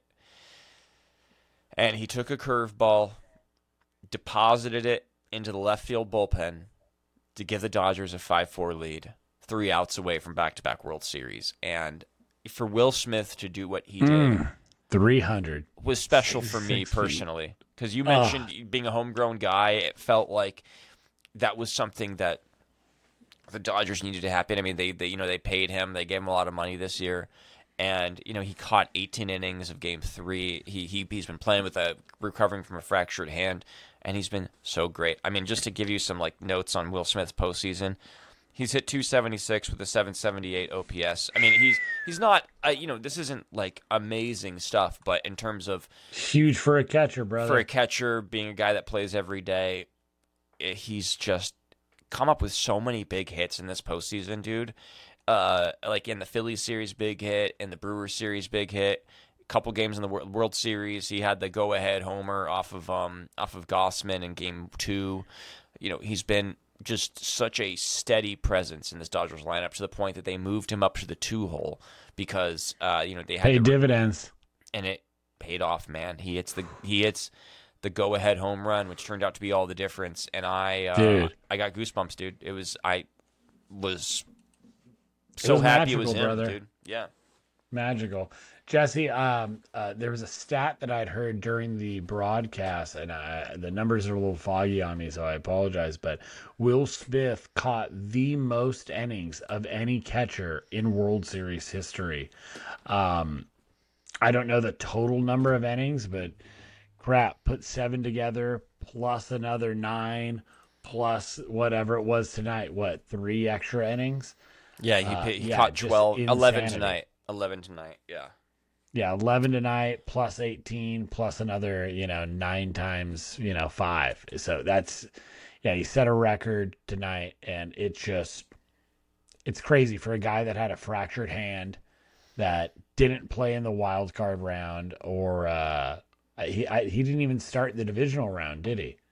And he took a curveball, deposited it into the left field bullpen to give the Dodgers a five four lead, three outs away from back-to-back World Series. And for Will Smith to do what he did mm, three hundred was special for me personally. Because you mentioned uh. being a homegrown guy, it felt like that was something that the Dodgers needed to happen. I mean, they, they you know they paid him, they gave him a lot of money this year. And, you know, he caught eighteen innings of game three. He, he, he's been playing with a recovering from a fractured hand, and he's been so great. I mean, just to give you some, like, notes on Will Smith's postseason, he's hit two seventy-six with a seven seventy-eight O P S. I mean, he's he's not, uh, you know, this isn't, like, amazing stuff, but in terms of... Huge for a catcher, brother. For a catcher, being a guy that plays every day, he's just come up with so many big hits in this postseason, dude. Uh, like in the Phillies series, big hit. In the Brewers series, big hit. A couple games in the World Series, he had the go-ahead homer off of um off of Gossman in Game Two. You know, he's been just such a steady presence in this Dodgers lineup to the point that they moved him up to the two hole because uh you know they had paid to, dividends, and it paid off. Man, he hits the he hits the go-ahead home run, which turned out to be all the difference. And I uh, dude. I got goosebumps, dude. It was I was. So it happy magical, it was him, brother. dude. Yeah. Magical. Jesse, um, uh, there was a stat that I'd heard during the broadcast, and I, the numbers are a little foggy on me, so I apologize, but Will Smith caught the most innings of any catcher in World Series history. Um, I don't know the total number of innings, but crap, put seven together, plus another nine, plus whatever it was tonight. What, three extra innings? Yeah, he, uh, he yeah, caught twelve, eleven insanity. tonight. eleven tonight, yeah. Yeah, eleven tonight, plus eighteen, plus another, you know, nine times, you know, five. So that's, yeah, he set a record tonight, and it's just, it's crazy for a guy that had a fractured hand, that didn't play in the wild card round, or uh, he I, he didn't even start the divisional round, did he?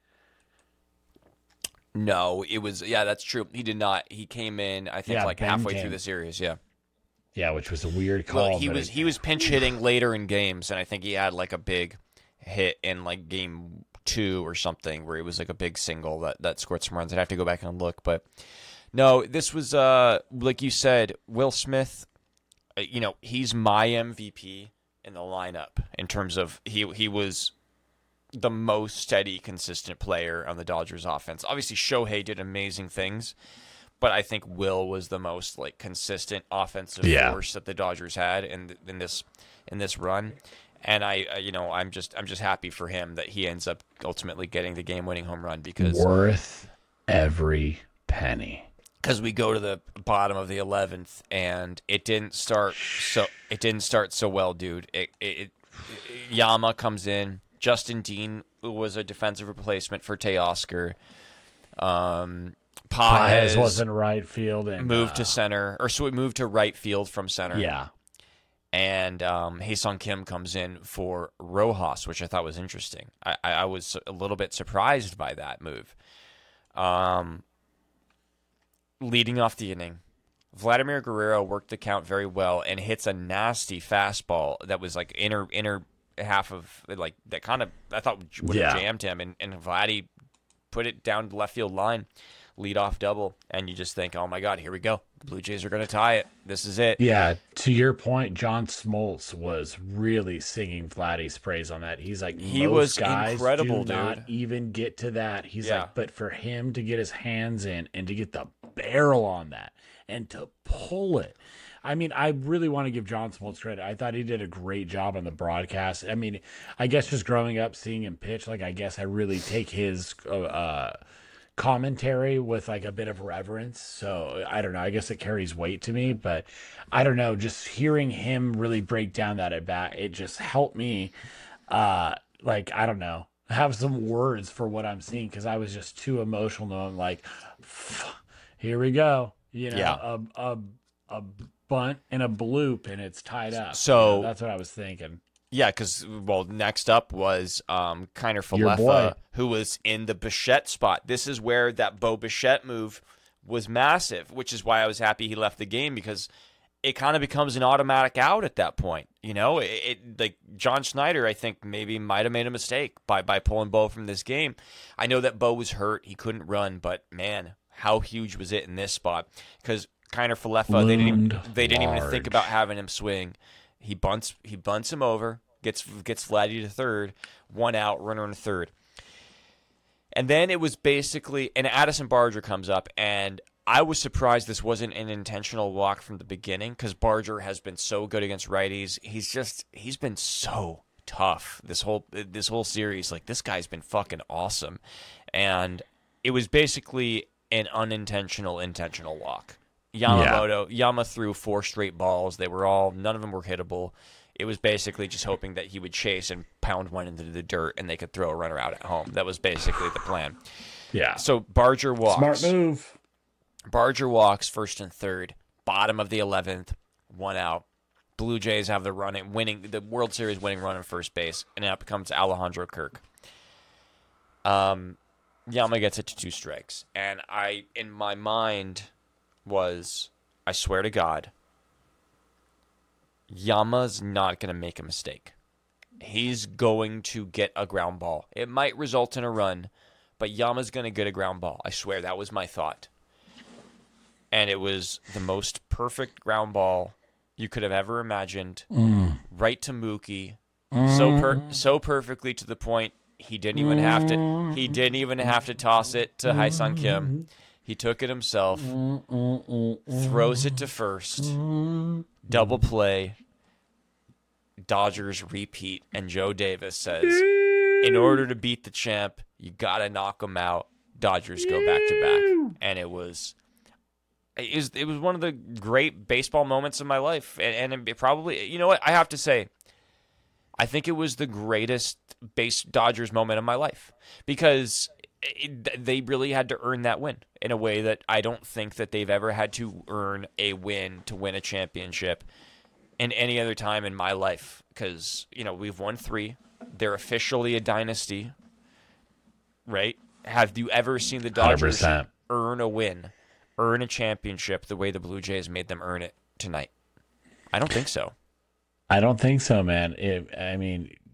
No, it was, yeah, that's true. He did not. He came in, I think, Yeah, like Ben halfway came. through the series, yeah. Yeah, which was a weird call. Well, he but was it- he was pinch hitting later in games, and I think he had like a big hit in like game two or something where it was like a big single that, that scored some runs. I'd have to go back and look, but no, this was uh like you said, Will Smith uh, you know, he's my M V P in the lineup in terms of he he was the most steady, consistent player on the Dodgers offense. Obviously, Shohei did amazing things, but I think Will was the most like consistent offensive Yeah. force that the Dodgers had in in this in this run. And I, uh, you know, I'm just I'm just happy for him that he ends up ultimately getting the game-winning home run because Worth every penny. because we go to the bottom of the eleventh and it didn't start so it didn't start so well, dude. It, it, it Yama comes in. Justin Dean was a defensive replacement for Teoscar. Um, Paez Paez wasn't right field and moved uh, to center, or so we moved to right field from center. yeah. And um, Hae-Sung Kim comes in for Rojas, which I thought was interesting. I, I, I was a little bit surprised by that move. Um, leading off the inning, Vladimir Guerrero worked the count very well and hits a nasty fastball that was like inner inner half of like that kind of I thought would have Yeah. jammed him, and and Vladdy put it down the left field line, lead off double, and you just think, oh my God, here we go. The Blue Jays are going to tie it. This is it. Yeah, to your point, John Smoltz was really singing Vladdy's praise on that. He's like, He most was guys incredible, do not dude. even get to that. He's Yeah. like, but for him to get his hands in and to get the barrel on that and to pull it. I mean, I really want to give John Smoltz credit. I thought he did a great job on the broadcast. I mean, I guess just growing up, seeing him pitch, like, I guess I really take his uh, uh, commentary with like a bit of reverence. So I don't know. I guess it carries weight to me, but I don't know. Just hearing him really break down that at bat, it just helped me. Uh, like I don't know, have some words for what I'm seeing because I was just too emotional. Knowing like, here we go. You know, Yeah. a a a bunt and a bloop, and it's tied up. So- You know, that's what I was thinking. Yeah, because, well, next up was um, Kiner Your boy. Falefa, who was in the Bichette spot. This is where that Bo Bichette move was massive, which is why I was happy he left the game, because it kind of becomes an automatic out at that point. You know, it, it like John Schneider, I think, maybe might have made a mistake by, by pulling Bo from this game. I know that Bo was hurt. He couldn't run, but, man, how huge was it in this spot? Because Kiner Falefa, they didn't even, Loomed they didn't even think large. about having him swing. He bunts he bunts him over, gets gets Vladdy to third, one out, runner in third. And then it was basically, and Addison Barger comes up, and I was surprised this wasn't an intentional walk from the beginning because Barger has been so good against righties. He's just, he's been so tough this whole this whole series. Like, this guy's been fucking awesome. And it was basically an unintentional, intentional walk. Yamamoto, Yama threw four straight balls. They were all, none of them were hittable. It was basically just hoping that he would chase and pound one into the dirt and they could throw a runner out at home. That was basically the plan. Yeah. So Barger walks. Smart move. Barger walks first and third, bottom of the eleventh, one out. Blue Jays have the running, winning the World Series winning run in first base, and now it becomes Alejandro Kirk. Um, Yama gets it to two strikes, and I, in my mind, was, I swear to God, Yama's not going to make a mistake. He's going to get a ground ball. It might result in a run, but Yama's going to get a ground ball. I swear, that was my thought. And it was the most perfect ground ball you could have ever imagined. Mm. Right to Mookie. So per- so perfectly to the point he didn't even have to he didn't even have to toss it to Hae-Sung Kim. He took it himself. Throws it to first. Double play. Dodgers repeat, and Joe Davis says, in order to beat the champ, you gotta knock him out. Dodgers go back to back. And it was it was, it was one of the great baseball moments of my life. And, and it probably, you know what, I have to say, I think it was the greatest base Dodgers moment of my life because it, they really had to earn that win in a way that I don't think that they've ever had to earn a win to win a championship in any other time in my life. Because, you know, we've won three. They're officially a dynasty, right? Have you ever seen the Dodgers one hundred percent. earn a win, earn a championship the way the Blue Jays made them earn it tonight? I don't think so. I don't think so, man. It, I mean,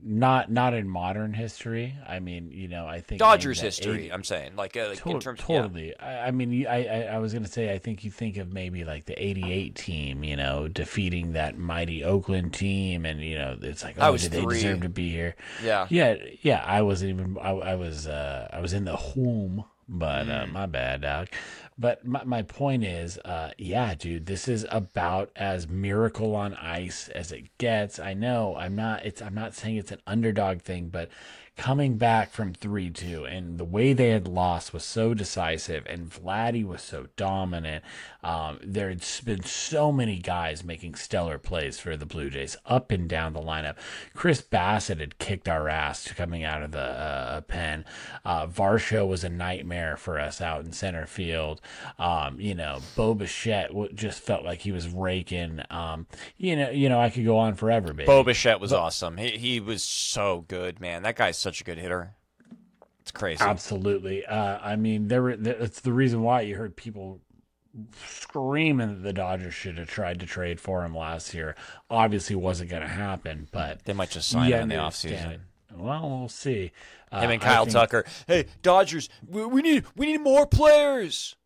not not in modern history. I mean, you know, I think Dodgers maybe that history. eighty I'm saying, like, uh, like To- in terms, yeah. totally. I, I mean, you- I, I I was gonna say, I think you think of maybe like the eighty-eight team, you know, defeating that mighty Oakland team, and you know, it's like, I oh, was did they three. deserve to be here? Yeah. Yeah, yeah. I wasn't even. I, I was. Uh, I was in the home, but Mm. uh, my bad, dog. But my my point is, uh, yeah, dude, this is about as miracle on ice as it gets. I know I'm not. It's. I'm not saying it's an underdog thing, but coming back from three two and the way they had lost was so decisive, and Vladdy was so dominant. Um, there had been so many guys making stellar plays for the Blue Jays up and down the lineup. Chris Bassett had kicked our ass coming out of the uh, pen. Uh, Varsho was a nightmare for us out in center field. Um, you know, Bo Bichette w- just felt like he was raking. Um, you know, you know, I could go on forever, baby. Bo Bichette was awesome. He he was so good, man. That guy's such a good hitter. It's crazy. Absolutely. Uh, I mean, there were. That's the reason why you heard people screaming that the Dodgers should have tried to trade for him last year. Obviously, wasn't going to happen, but They might just sign you him in the understand offseason. it. Well, we'll see. Uh, Him and I Kyle think- Tucker. Hey, Dodgers, we, we need we need more players.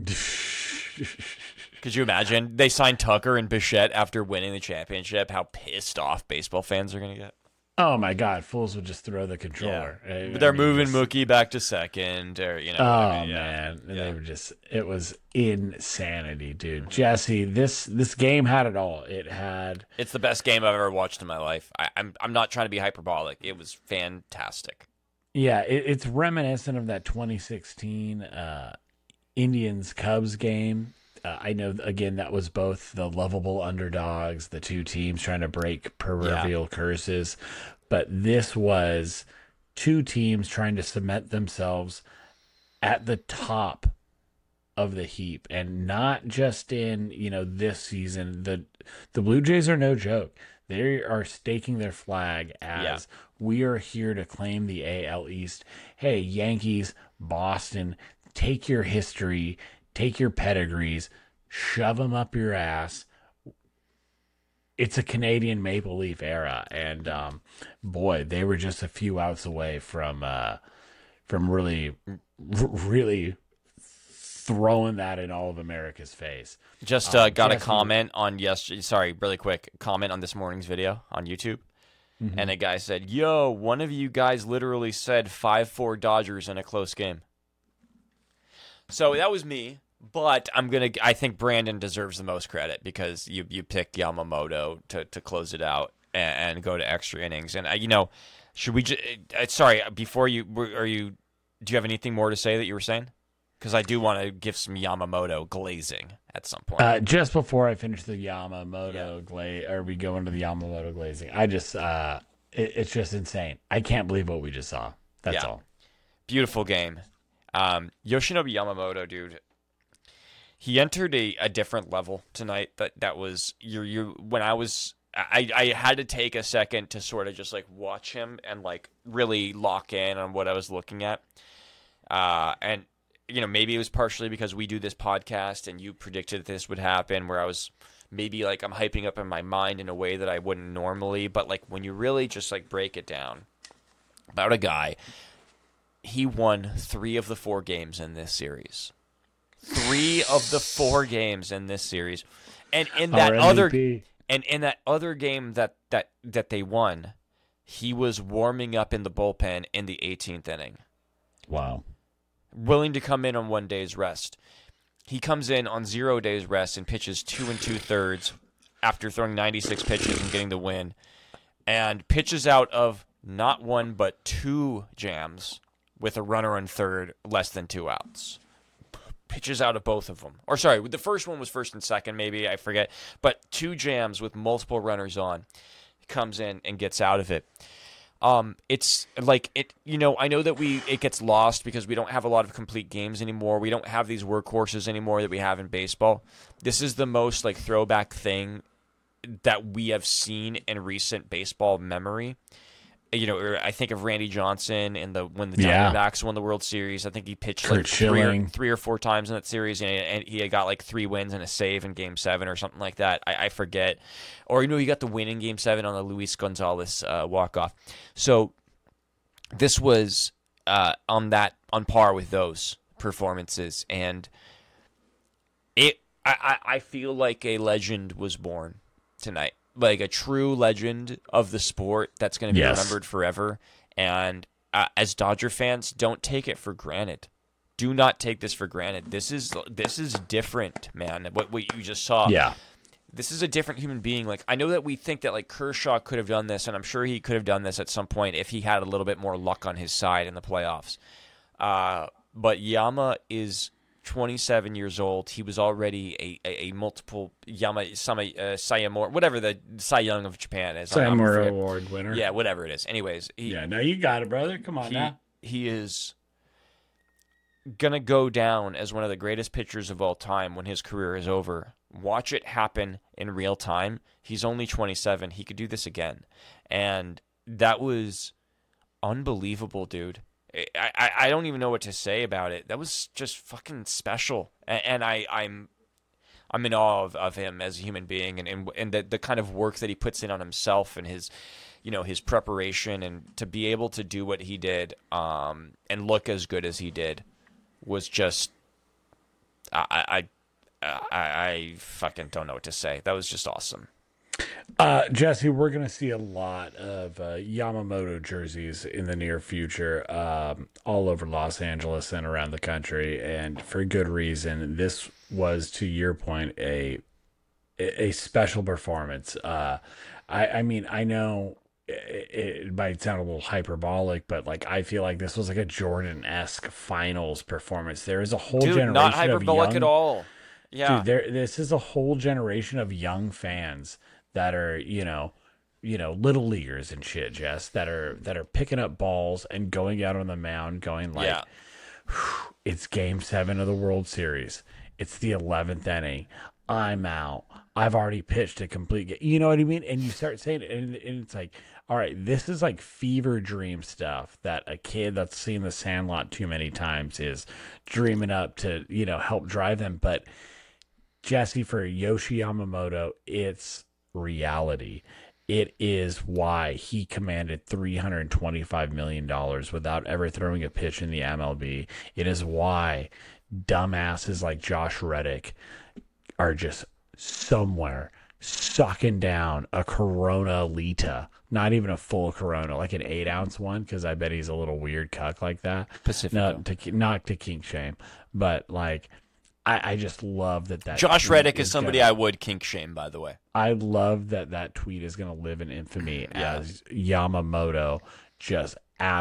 Could you imagine? They signed Tucker and Bichette after winning the championship. How pissed off baseball fans are going to get. Oh my God! Fools would just throw the controller. I- But I they're mean, moving just- Mookie back to second, or you know. Oh I mean, yeah. man, Yeah. they were just. It was insanity, dude. Jesse, this this game had it all. It had. It's the best game I've ever watched in my life. I, I'm I'm not trying to be hyperbolic. It was fantastic. Yeah, it, it's reminiscent of that twenty sixteen uh, Indians Cubs game. Uh, I know, again, that was both the lovable underdogs, the two teams trying to break proverbial curses. But this was two teams trying to cement themselves at the top of the heap, and not just in, you know, this season. The the Blue Jays are no joke. They are staking their flag as Yeah. we are here to claim the A L East. Hey, Yankees, Boston, take your history, take your pedigrees, shove them up your ass. It's a Canadian Maple Leaf era, and um, boy, they were just a few outs away from uh, from really, r- really throwing that in all of America's face. Just uh, Um, got a Jesse- comment on yesterday. Sorry, really quick comment on this morning's video on YouTube, Mm-hmm. and a guy said, "Yo, one of you guys literally said five four Dodgers in a close game." So that was me, but I'm gonna. I think Brandon deserves the most credit because you you picked Yamamoto to, to close it out and, and go to extra innings. And uh, you know, should we? Just, uh, sorry, before you were- are you? Do you have anything more to say that you were saying? Because I do want to give some Yamamoto glazing at some point. Uh, just before I finish the Yamamoto glaze, or we go into the Yamamoto glazing, I just, uh, it, it's just insane. I can't believe what we just saw. That's Yeah. all. Beautiful game. Um, Yoshinobu Yamamoto, dude, he entered a, a different level tonight. That that was you you when I was I I had to take a second to sort of just like watch him and like really lock in on what I was looking at. Uh, and you know, maybe it was partially because we do this podcast and you predicted this would happen, where I was maybe like I'm hyping up in my mind in a way that I wouldn't normally. But like when you really just like break it down about a guy, he won three of the four games in this series. Three of the four games in this series, and in that Our other M V P. and in that other game that that that they won, he was warming up in the bullpen in the eighteenth inning, Wow. willing to come in on one day's rest. He comes in on zero days rest and pitches two and two thirds after throwing ninety-six pitches and getting the win, and pitches out of not one but two jams with a runner on third, less than two outs. Pitches out of both of them. Or sorry, the first one was first and second, maybe, I forget. But two jams with multiple runners on. Comes in and gets out of it. Um, it's like it. You know, I know that we it gets lost because we don't have a lot of complete games anymore. We don't have these workhorses anymore that we have in baseball. This is the most like throwback thing that we have seen in recent baseball memory. You know, or I think of Randy Johnson and the when the Yeah. Diamondbacks won the World Series. I think he pitched Kurt like three or, Schilling. three or four times in that series, and, and he had got like three wins and a save in Game Seven or something like that. I, I forget. Or you know, he got the win in Game Seven on the Luis Gonzalez uh, walk off. So this was uh, on that on par with those performances, and it. I, I, I feel like a legend was born tonight. Like a true legend of the sport that's going to be Yes. remembered forever. And uh, as Dodger fans, don't take it for granted. Do not take this for granted. This is this is different, man. What what you just saw. Yeah. This is a different human being. Like I know that we think that like Kershaw could have done this, and I'm sure he could have done this at some point if he had a little bit more luck on his side in the playoffs. Uh, but Yama is twenty-seven years old. He was already a, a, a multiple Yama Sama uh, Sayamura, whatever the Cy Young of Japan is. I'm- I'm Sayamura forget- Award winner. Yeah, whatever it is. Anyways, he, Yeah, no, you got it, brother. Come on he, now. he is gonna go down as one of the greatest pitchers of all time when his career is over. Watch it happen in real time. He's only twenty-seven. He could do this again, and that was unbelievable, dude. I, I, I don't even know what to say about it. That was just fucking special, and, and I I'm I'm in awe of, of him as a human being, and and, and the, the kind of work that he puts in on himself and his, you know, his preparation, and to be able to do what he did, um, and look as good as he did, was just, I I I, I fucking don't know what to say. That was just awesome. Uh, Jesse, we're going to see a lot of uh, Yamamoto jerseys in the near future, um, all over Los Angeles and around the country, and for good reason. This was, to your point, a a special performance. Uh, I, I mean, I know it, it might sound a little hyperbolic, but like I feel like this was like a Jordan-esque finals performance. There is a whole Dude, generation not of hyperbolic young, at all. Yeah. Dude, there. This is a whole generation of young fans that are, you know, you know, little leaguers and shit, Jess, that are that are picking up balls and going out on the mound, going like, Yeah. it's Game Seven of the World Series. It's the eleventh inning. I'm out. I've already pitched a complete game. You know what I mean? And you start saying it, and, and it's like, all right, this is like fever dream stuff that a kid that's seen The Sandlot too many times is dreaming up to, you know, help drive them. But Jesse, for Yoshi Yamamoto, it's reality. It is why he commanded three hundred twenty-five million dollars without ever throwing a pitch in the M L B. It is why dumbasses like Josh Reddick are just somewhere sucking down a Corona Lita, not even a full Corona, like an eight ounce one, because I bet he's a little weird cuck like that. Pacifico. Not to, not to kink shame, but like, I, I just love that that Josh tweet Reddick is somebody gonna, I would kink shame, by the way. I love that that tweet is going to live in infamy Yeah. as Yamamoto just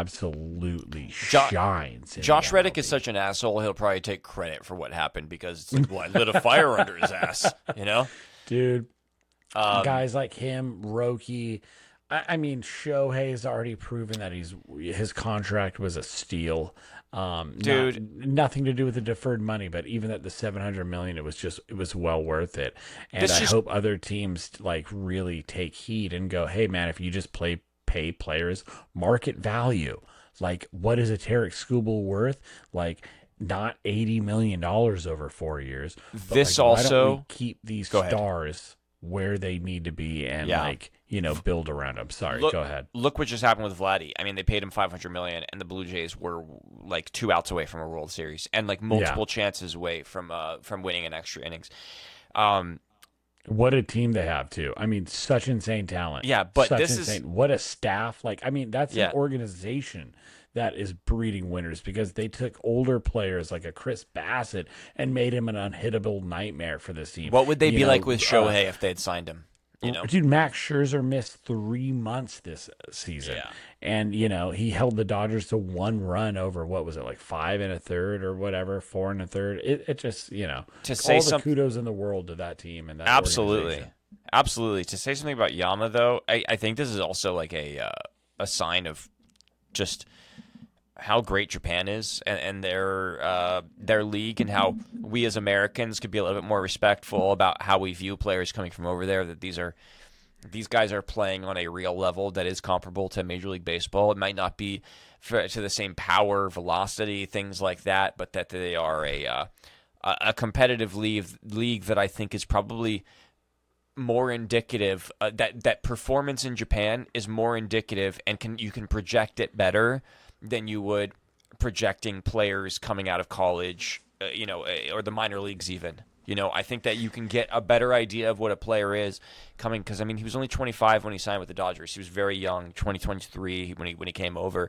absolutely Jo- shines. in Josh the Reddick M L B. is such an asshole. He'll probably take credit for what happened because it's like, well, I lit a fire under his ass. You know, dude. um, Guys like him, Roki. I, I mean, Shohei's already proven that he's his contract was a steal. Um, Dude. not- nothing to do with the deferred money, but even at the seven hundred million, it was just it was well worth it. And This I just- hope other teams like really take heed and go, hey man, if you just play pay players market value, like what is a Tarek Skubal worth? Like not eighty million dollars over four years. But, This like, why don't also- we keep these Go ahead. stars where they need to be and Yeah. like, you know, build around them. Sorry, look, go ahead. Look what just happened with Vladdy. I mean, they paid him five hundred million dollars, and the Blue Jays were like two outs away from a World Series and like multiple chances away from uh from winning an extra innings. Um, What a team they have too. I mean, such insane talent. Yeah, but such this is- insane. What a staff. Like, I mean, that's Yeah. an organization that is breeding winners because they took older players like a Chris Bassett and made him an unhittable nightmare for this team. what would they You be know, like with uh, Shohei if they had signed him? You know, Dude, Max Scherzer missed three months this season. Yeah. And, you know, he held the Dodgers to one run over, what was it, like five and a third or whatever, four and a third. It, it just, you know, To say all the some- kudos in the world to that team and that absolutely, organization. absolutely. To say something about Yama though, I, I think this is also like a uh, a sign of just how great Japan is and, and their uh, their league, and how we as Americans could be a little bit more respectful about how we view players coming from over there. That these are these guys are playing on a real level that is comparable to Major League Baseball. It might not be for, to the same power, velocity, things like that, but that they are a uh, a competitive league, league that I think is probably more indicative, uh, that that performance in Japan is more indicative, and can you can project it better than you would projecting players coming out of college, uh, you know, or the minor leagues even. You know, I think that you can get a better idea of what a player is coming, because I mean, he was only twenty-five when he signed with the Dodgers. He was very young, twenty twenty-three when he when he came over,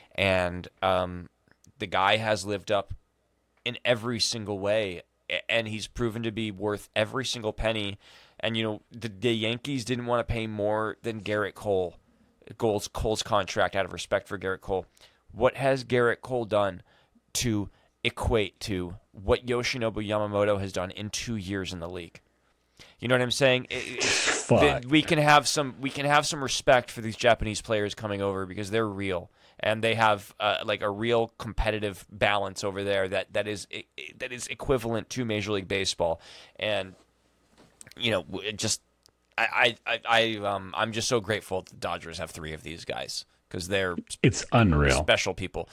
and um, the guy has lived up in every single way, and he's proven to be worth every single penny. And you know, the, the Yankees didn't want to pay more than Garrett Cole, Cole's, Cole's contract, out of respect for Garrett Cole. What has Garrett Cole done to equate to what Yoshinobu Yamamoto has done in two years in the league? You know what I'm saying? It, Fuck. we can have some we can have some respect for these Japanese players coming over, because they're real, and they have uh, like a real competitive balance over there that that is that is equivalent to Major League Baseball. And you know, it just I I, I um I'm just so grateful that the Dodgers have three of these guys, because they're It's unreal. special people.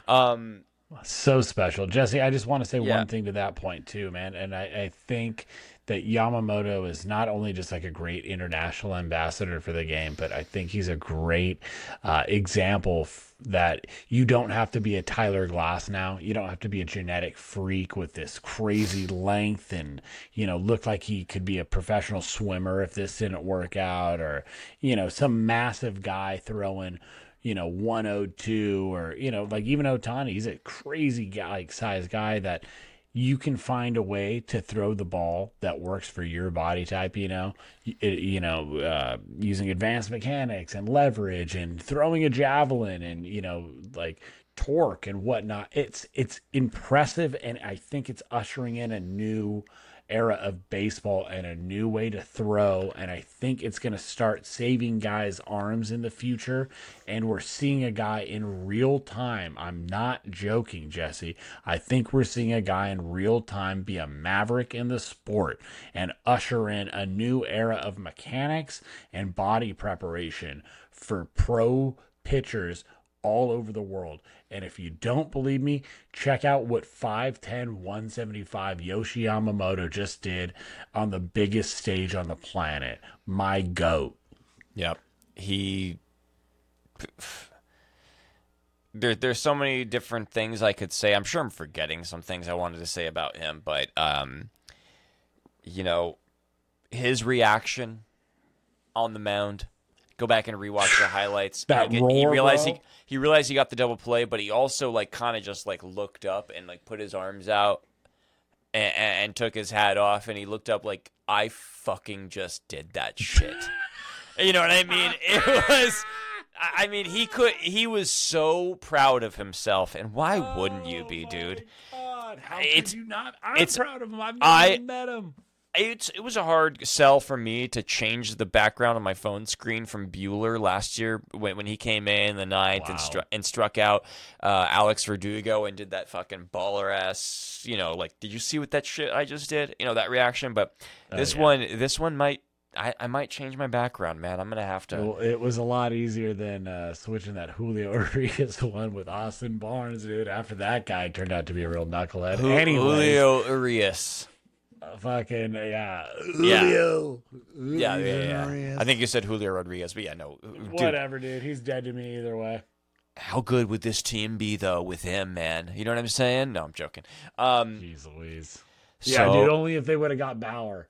Um, So special. Jesse, I just want to say Yeah. one thing to that point too, man. And I, I think that Yamamoto is not only just like a great international ambassador for the game, but I think he's a great uh, example f- that you don't have to be a Tyler Glass now. You don't have to be a genetic freak with this crazy length and, you know, look like he could be a professional swimmer if this didn't work out, or, you know, some massive guy throwing, you know, one oh two, or, you know, like even Ohtani, he's a crazy guy, like size guy that you can find a way to throw the ball that works for your body type, you know, It- you know, uh, using advanced mechanics and leverage and throwing a javelin and, you know, like torque and whatnot. It's, it's impressive. And I think it's ushering in a new era of baseball and a new way to throw, and I think it's going to start saving guys' arms in the future. And we're seeing a guy in real time. I'm not joking, Jesse. I think we're seeing a guy in real time be a maverick in the sport and usher in a new era of mechanics and body preparation for pro pitchers all over the world. And if you don't believe me, check out what five ten, one seventy-five Yoshi Yamamoto just did on the biggest stage on the planet. My goat. Yep. He there there's so many different things I could say. I'm sure I'm forgetting some things I wanted to say about him, but um you know, his reaction on the mound, go back and rewatch the highlights. That he, roar, he realized bro. he he realized he got the double play, but he also like kind of just like looked up and like put his arms out and, and took his hat off, and he looked up like, I fucking just did that shit. You know what I mean? It was. I I mean, he could. He was so proud of himself, and why wouldn't you be, dude? God, how It's- could you not? I'm it's- proud of him. I've never I- even met him. It's it was a hard sell for me to change the background on my phone screen from Bueller last year when when he came in the ninth and, Wow. stru- and struck out uh, Alex Verdugo and did that fucking baller ass, you know, like, did you see what that shit I just did? You know, that reaction. But this yeah. one, this one might. I, I might change my background, man. I'm gonna have to. Well, it was a lot easier than uh, switching that Julio Urias one with Austin Barnes, dude. After that guy turned out to be a real knucklehead. Ju- Anyways, Julio Urias. uh, fucking yeah, Yeah. Julio. Yeah, yeah, yeah. Urias. I think you said Julio Rodriguez, but yeah, no. Dude, Whatever, dude. He's dead to me either way. how good would this team be though with him, man? You know what I'm saying? No, I'm joking. Um, Jeez Louise. so, Yeah, dude. Only if they would have got Bauer.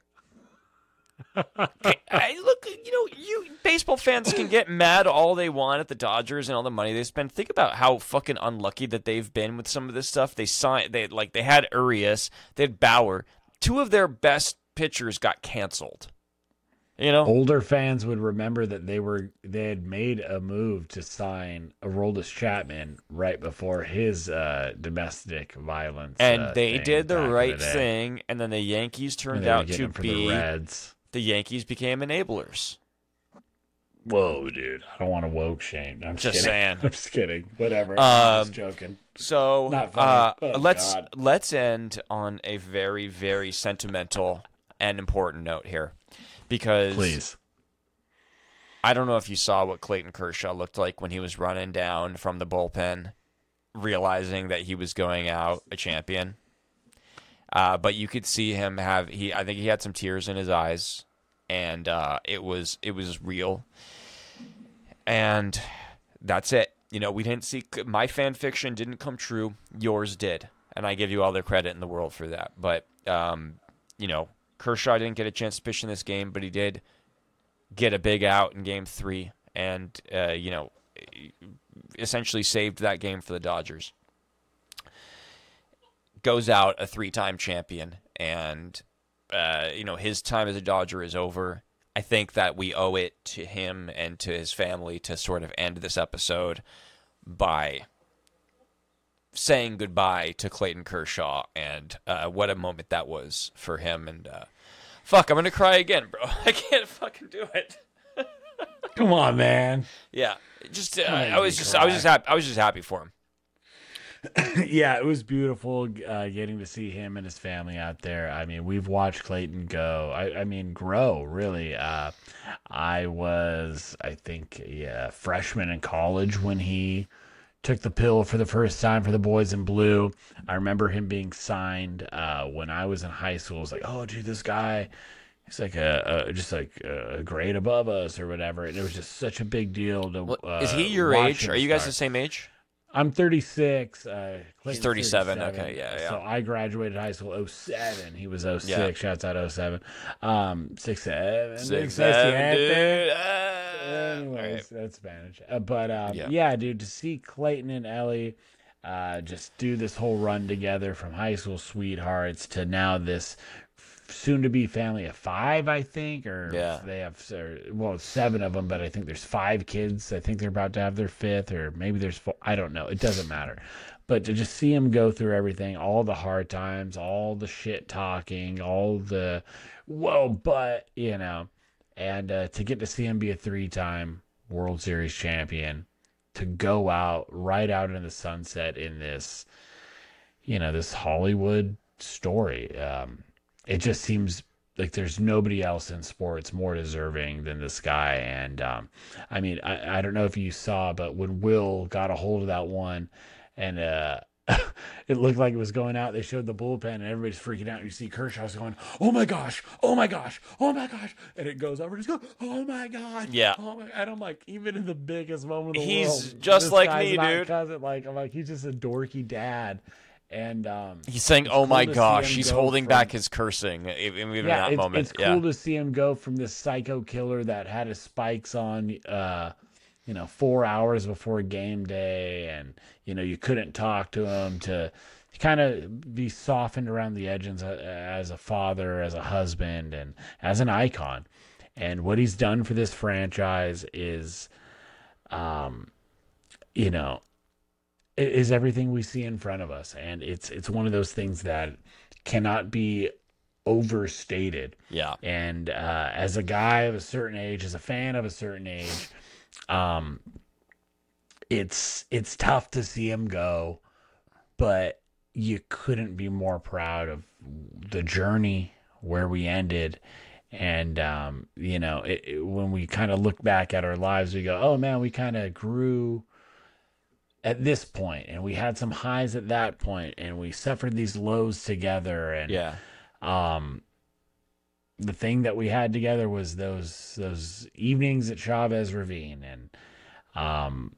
I look, you know, you baseball fans can get mad all they want at the Dodgers and all the money they spend. Think about how fucking unlucky that they've been with some of this stuff. They signed, they like, they had Urias, they had Bauer. Two of their best pitchers got canceled. You know, Older fans would remember that they were they had made a move to sign Aroldis Chapman right before his uh, domestic violence, and uh, they thing did the back in right day. thing, and then the Yankees And turned they were out getting to him for be the Reds. the Yankees became enablers. Whoa, dude! I don't want to woke shame. I'm Just kidding. saying. I'm just kidding. Whatever. I'm Um, just joking. So Not funny. uh, Oh, let's God. let's end on a very very sentimental and important note here, because Please. I don't know if you saw what Clayton Kershaw looked like when he was running down from the bullpen, realizing that he was going out a champion. Uh, but you could see him have he. I think he had some tears in his eyes, and uh, it was it was real. And that's it. You know, we didn't see my fan fiction didn't come true. Yours did, and I give you all the credit in the world for that. But um, you know, Kershaw didn't get a chance to pitch in this game, but he did get a big out in Game Three, and uh, you know, essentially saved that game for the Dodgers. Goes out a three-time champion, and uh, you know, his time as a Dodger is over. I think that we owe it to him and to his family to sort of end this episode by saying goodbye to Clayton Kershaw, and uh, what a moment that was for him. And uh, fuck, I'm gonna cry again, bro. I can't fucking do it. Come on, man. Yeah, just uh, I was just cry. I was just happy. I was just happy for him. Yeah, it was beautiful uh, getting to see him and his family out there. I mean, we've watched Clayton go. I, I mean, grow really. Uh, I was, I think, yeah, freshman in college when he took the pill for the first time for the Boys in Blue. I remember him being signed uh, when I was in high school. It was like, oh, dude, this guy. He's like a, a just like a grade above us or whatever, and it was just such a big deal to. Well, uh, is he your age? Are you guys the same age? I'm thirty-six. Uh, He's thirty-seven. Okay, yeah, yeah. So I graduated high school oh seven. He was oh six. Yeah. Shouts out oh seven. Um, six seven. Six seven, dude. Uh, Anyways, right. that's Spanish. Uh, but um, Yeah. yeah, dude, to see Clayton and Ellie uh, just do this whole run together from high school sweethearts to now this soon-to-be family of five, I think, or Yeah. they have, or, well, seven of them, but I think there's five kids. I think they're about to have their fifth, or maybe there's four. I don't know. It doesn't matter. But to just see him go through everything, all the hard times, all the shit talking, all the, whoa, but, you know, and uh, to get to see him be a three-time World Series champion, to go out, right out in the sunset in this, you know, this Hollywood story. Um, It just seems like there's nobody else in sports more deserving than this guy. And, um, I mean, I, I don't know if you saw, but when Will got a hold of that one and uh, it looked like it was going out, they showed the bullpen and everybody's freaking out. You see Kershaw's going, oh my gosh, oh my gosh, oh my gosh. And it goes over and it's going, oh my God. Yeah. Oh my, and I'm like, even in the biggest moment of the He's world. just this like guy's me, not dude. cousin. Like, I'm like, he's just a dorky dad. And um, He's saying, it's "Oh cool my to see gosh!" him He's go holding from- back his cursing, even in yeah, that it's, moment. it's yeah, cool to see him go from this psycho killer that had his spikes on, uh, you know, four hours before game day, and you know you couldn't talk to him, to kind of be softened around the edges as a father, as a husband, and as an icon. And what he's done for this franchise is, um, you know. is everything we see in front of us, and it's it's one of those things that cannot be overstated. yeah, And uh, as a guy of a certain age, as a fan of a certain age, um, it's it's tough to see him go, but you couldn't be more proud of the journey where we ended. And um, you know, it, it, when we kind of look back at our lives, we go, "Oh man, we kind of grew at this point, and we had some highs at that point, and we suffered these lows together." And yeah, um, the thing that we had together was those those evenings at Chavez Ravine, and um,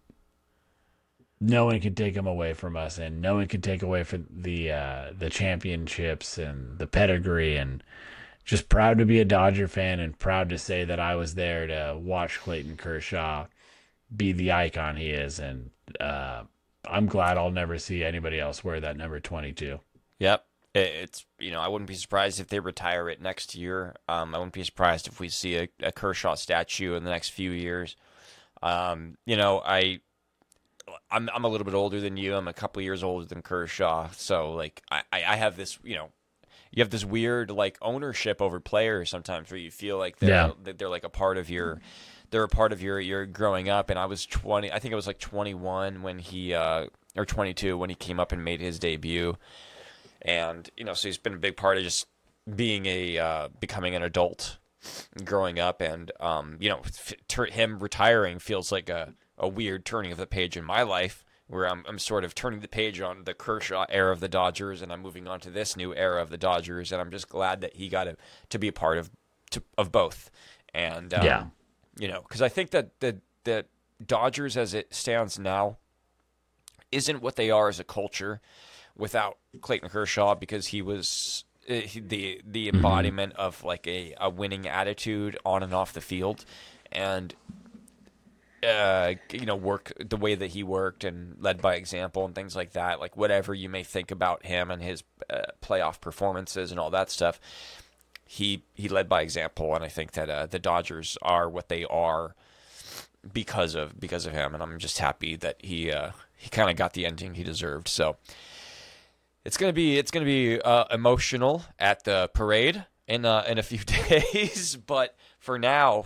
no one could take them away from us, and no one could take away from the uh, the championships and the pedigree. And just proud to be a Dodger fan, and proud to say that I was there to watch Clayton Kershaw be the icon he is. And uh, I'm glad I'll never see anybody else wear that number twenty-two. yep. It, it's you know I wouldn't be surprised if they retire it next year. Um, I wouldn't be surprised if we see a, a Kershaw statue in the next few years. Um, you know I. I'm I'm a little bit older than you. I'm a couple years older than Kershaw. So like I, I have this, you know, you have this weird like ownership over players sometimes where you feel like they're Yeah. that they're like a part of your they're a part of your your growing up. And I was twenty, I think I was like twenty-one when he uh or twenty-two when he came up and made his debut. And you know, so he's been a big part of just being a uh becoming an adult growing up, and um, you know, f- ter- him retiring feels like a, a weird turning of the page in my life, where I'm I'm sort of turning the page on the Kershaw era of the Dodgers, and I'm moving on to this new era of the Dodgers, and I'm just glad that he got to to be a part of to, of both, and um, Yeah. you know, because I think that the the Dodgers as it stands now isn't what they are as a culture without Clayton Kershaw, because he was uh, he- the the embodiment of like a, a winning attitude on and off the field, and uh, you know, work the way that he worked and led by example and things like that. Like whatever you may think about him and his uh, playoff performances and all that stuff, he he led by example, and I think that uh, the Dodgers are what they are because of because of him, and I'm just happy that he uh, he kind of got the ending he deserved. So it's gonna be it's gonna be uh, emotional at the parade in uh, in a few days, but for now,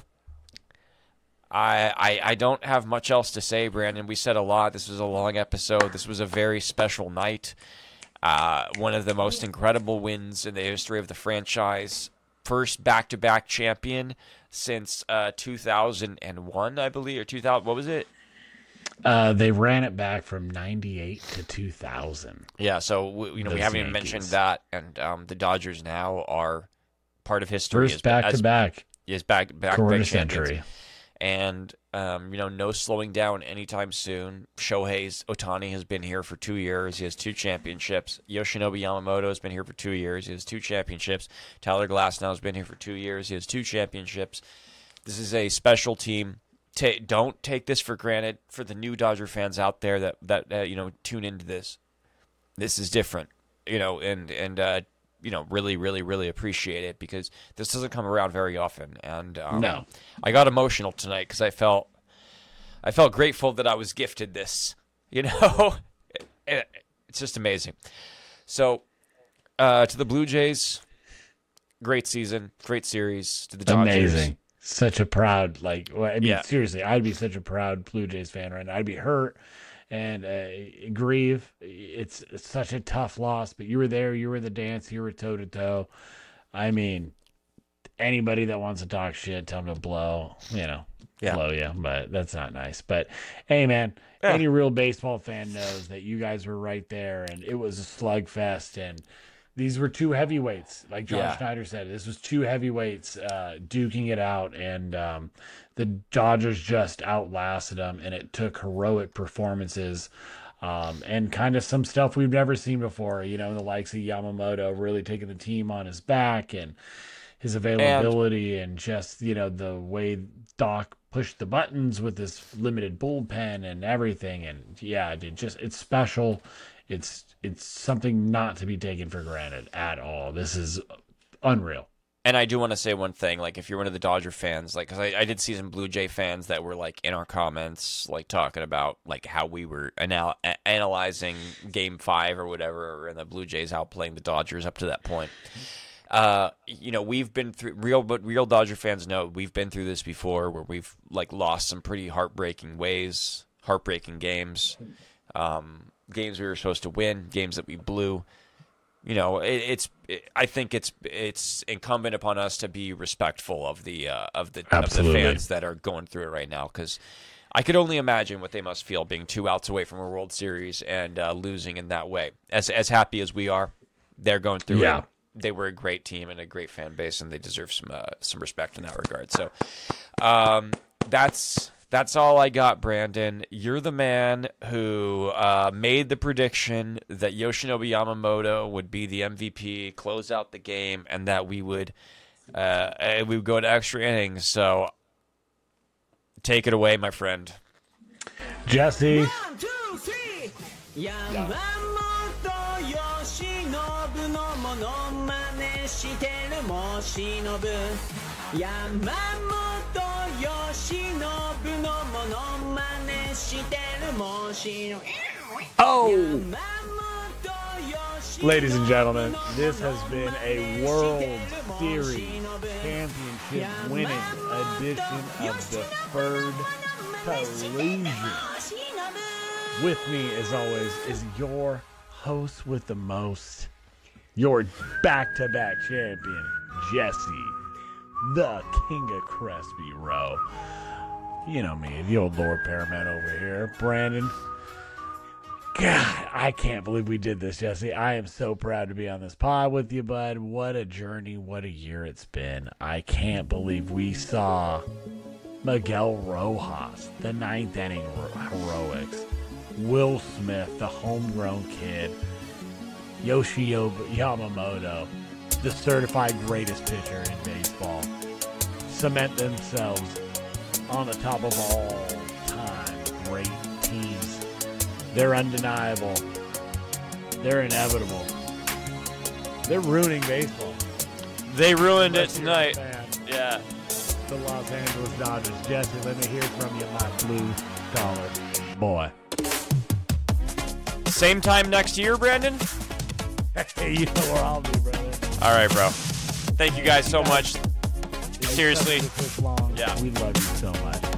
I, I I don't have much else to say, Brandon. We said a lot. This was a long episode. This was a very special night. Uh, one of the most incredible wins in the history of the franchise. First back-to-back champion since uh, two thousand one, I believe, or two thousand. What was it? Uh, they ran it back from ninety-eight to two thousand. Yeah, so we, you know we Those haven't even Yankees. mentioned that, and um, the Dodgers now are part of history. First as- back as- to back Is back back quarter back champions. century. And um, you know, no slowing down anytime soon. Shohei Otani has been here for two years. He has two championships. Yoshinobu Yamamoto has been here for two years. He has two championships. Tyler Glasnow has been here for two years. He has two championships. This is a special team. Ta- don't take this for granted. For the new Dodger fans out there that that uh, you know tune into this, this is different. You know, and and uh, you know, really, really, really appreciate it, because this doesn't come around very often. And um, No. I got emotional tonight because I felt, I felt grateful that I was gifted this. You know, It- it- it's just amazing. So, uh, to the Blue Jays, great season, great series. To the Dodgers, Amazing. Such a proud, like, well, I mean, Yeah. seriously, I'd be such a proud Blue Jays fan right now. I'd be hurt and uh, grieve. It's, it's such a tough loss, but you were there. You were the dance. You were toe to toe. I mean, anybody that wants to talk shit, tell them to blow, you know, Yeah. blow you, but that's not nice. But hey, man, Yeah. any real baseball fan knows that you guys were right there, and it was a slugfest, and these were two heavyweights, like John Yeah. Schneider said. This was two heavyweights uh, duking it out, and um, the Dodgers just outlasted them, and it took heroic performances um, and kind of some stuff we've never seen before. You know, the likes of Yamamoto really taking the team on his back, and his availability, and, and just, you know, the way Doc pushed the buttons with this limited bullpen and everything. And yeah, dude, just it's special. It's it's something not to be taken for granted at all. This is unreal. And I do want to say one thing, like if you're one of the Dodger fans, like, because I, I did see some Blue Jay fans that were like in our comments, like talking about like how we were anal- a- analyzing Game Five or whatever, and the Blue Jays outplaying the Dodgers up to that point. Uh, you know, we've been through real, but real Dodger fans know we've been through this before, where we've like lost some pretty heartbreaking ways, heartbreaking games, um, games we were supposed to win, games that we blew. You know, it, it's. It, I think it's it's incumbent upon us to be respectful of the uh, of the of the Absolutely. fans that are going through it right now, because I could only imagine what they must feel being two outs away from a World Series and uh, losing in that way. As as happy as we are, they're going through Yeah. it. They were a great team and a great fan base, and they deserve some uh, some respect in that regard. So, um, that's. That's all I got, Brandon. You're the man who uh, made the prediction that Yoshinobu Yamamoto would be the M V P, close out the game, and that we would uh, we would go to extra innings. So take it away, my friend. Jesse, One, two, three. Yamamoto Yoshinobu no monomane shiteru Moshinobu. Yamamoto Yoshinobu no monomane shiteru Moshinobu. oh, Yamamoto Yoshinobu ladies and gentlemen, no this has been a World monomane Series shiteru championship winning edition of the Third Collusion. With me, as always, is your host with the most, your back-to-back champion, Jesse the king of Crespi Row. You know me, the old Lord Paramount over here. Brandon. God, I can't believe we did this, Jesse. I am so proud to be on this pod with you, bud. What a journey. What a year it's been. I can't believe we saw Miguel Rojas, the ninth inning heroics. Will Smith, the homegrown kid. Yoshi Yamamoto, the certified greatest pitcher in baseball, cement themselves on the top of all time great teams. They're undeniable. They're inevitable. They're ruining baseball. They ruined Unless it you're a tonight. fan. Yeah. The Los Angeles Dodgers. Jesse, let me hear from you, my blue collar boy. Same time next year, Brandon? Hey, you know where I'll be, brother. All right, bro. Thank you guys so much. It's Seriously. stuck with us this long. Yeah. We love you so much.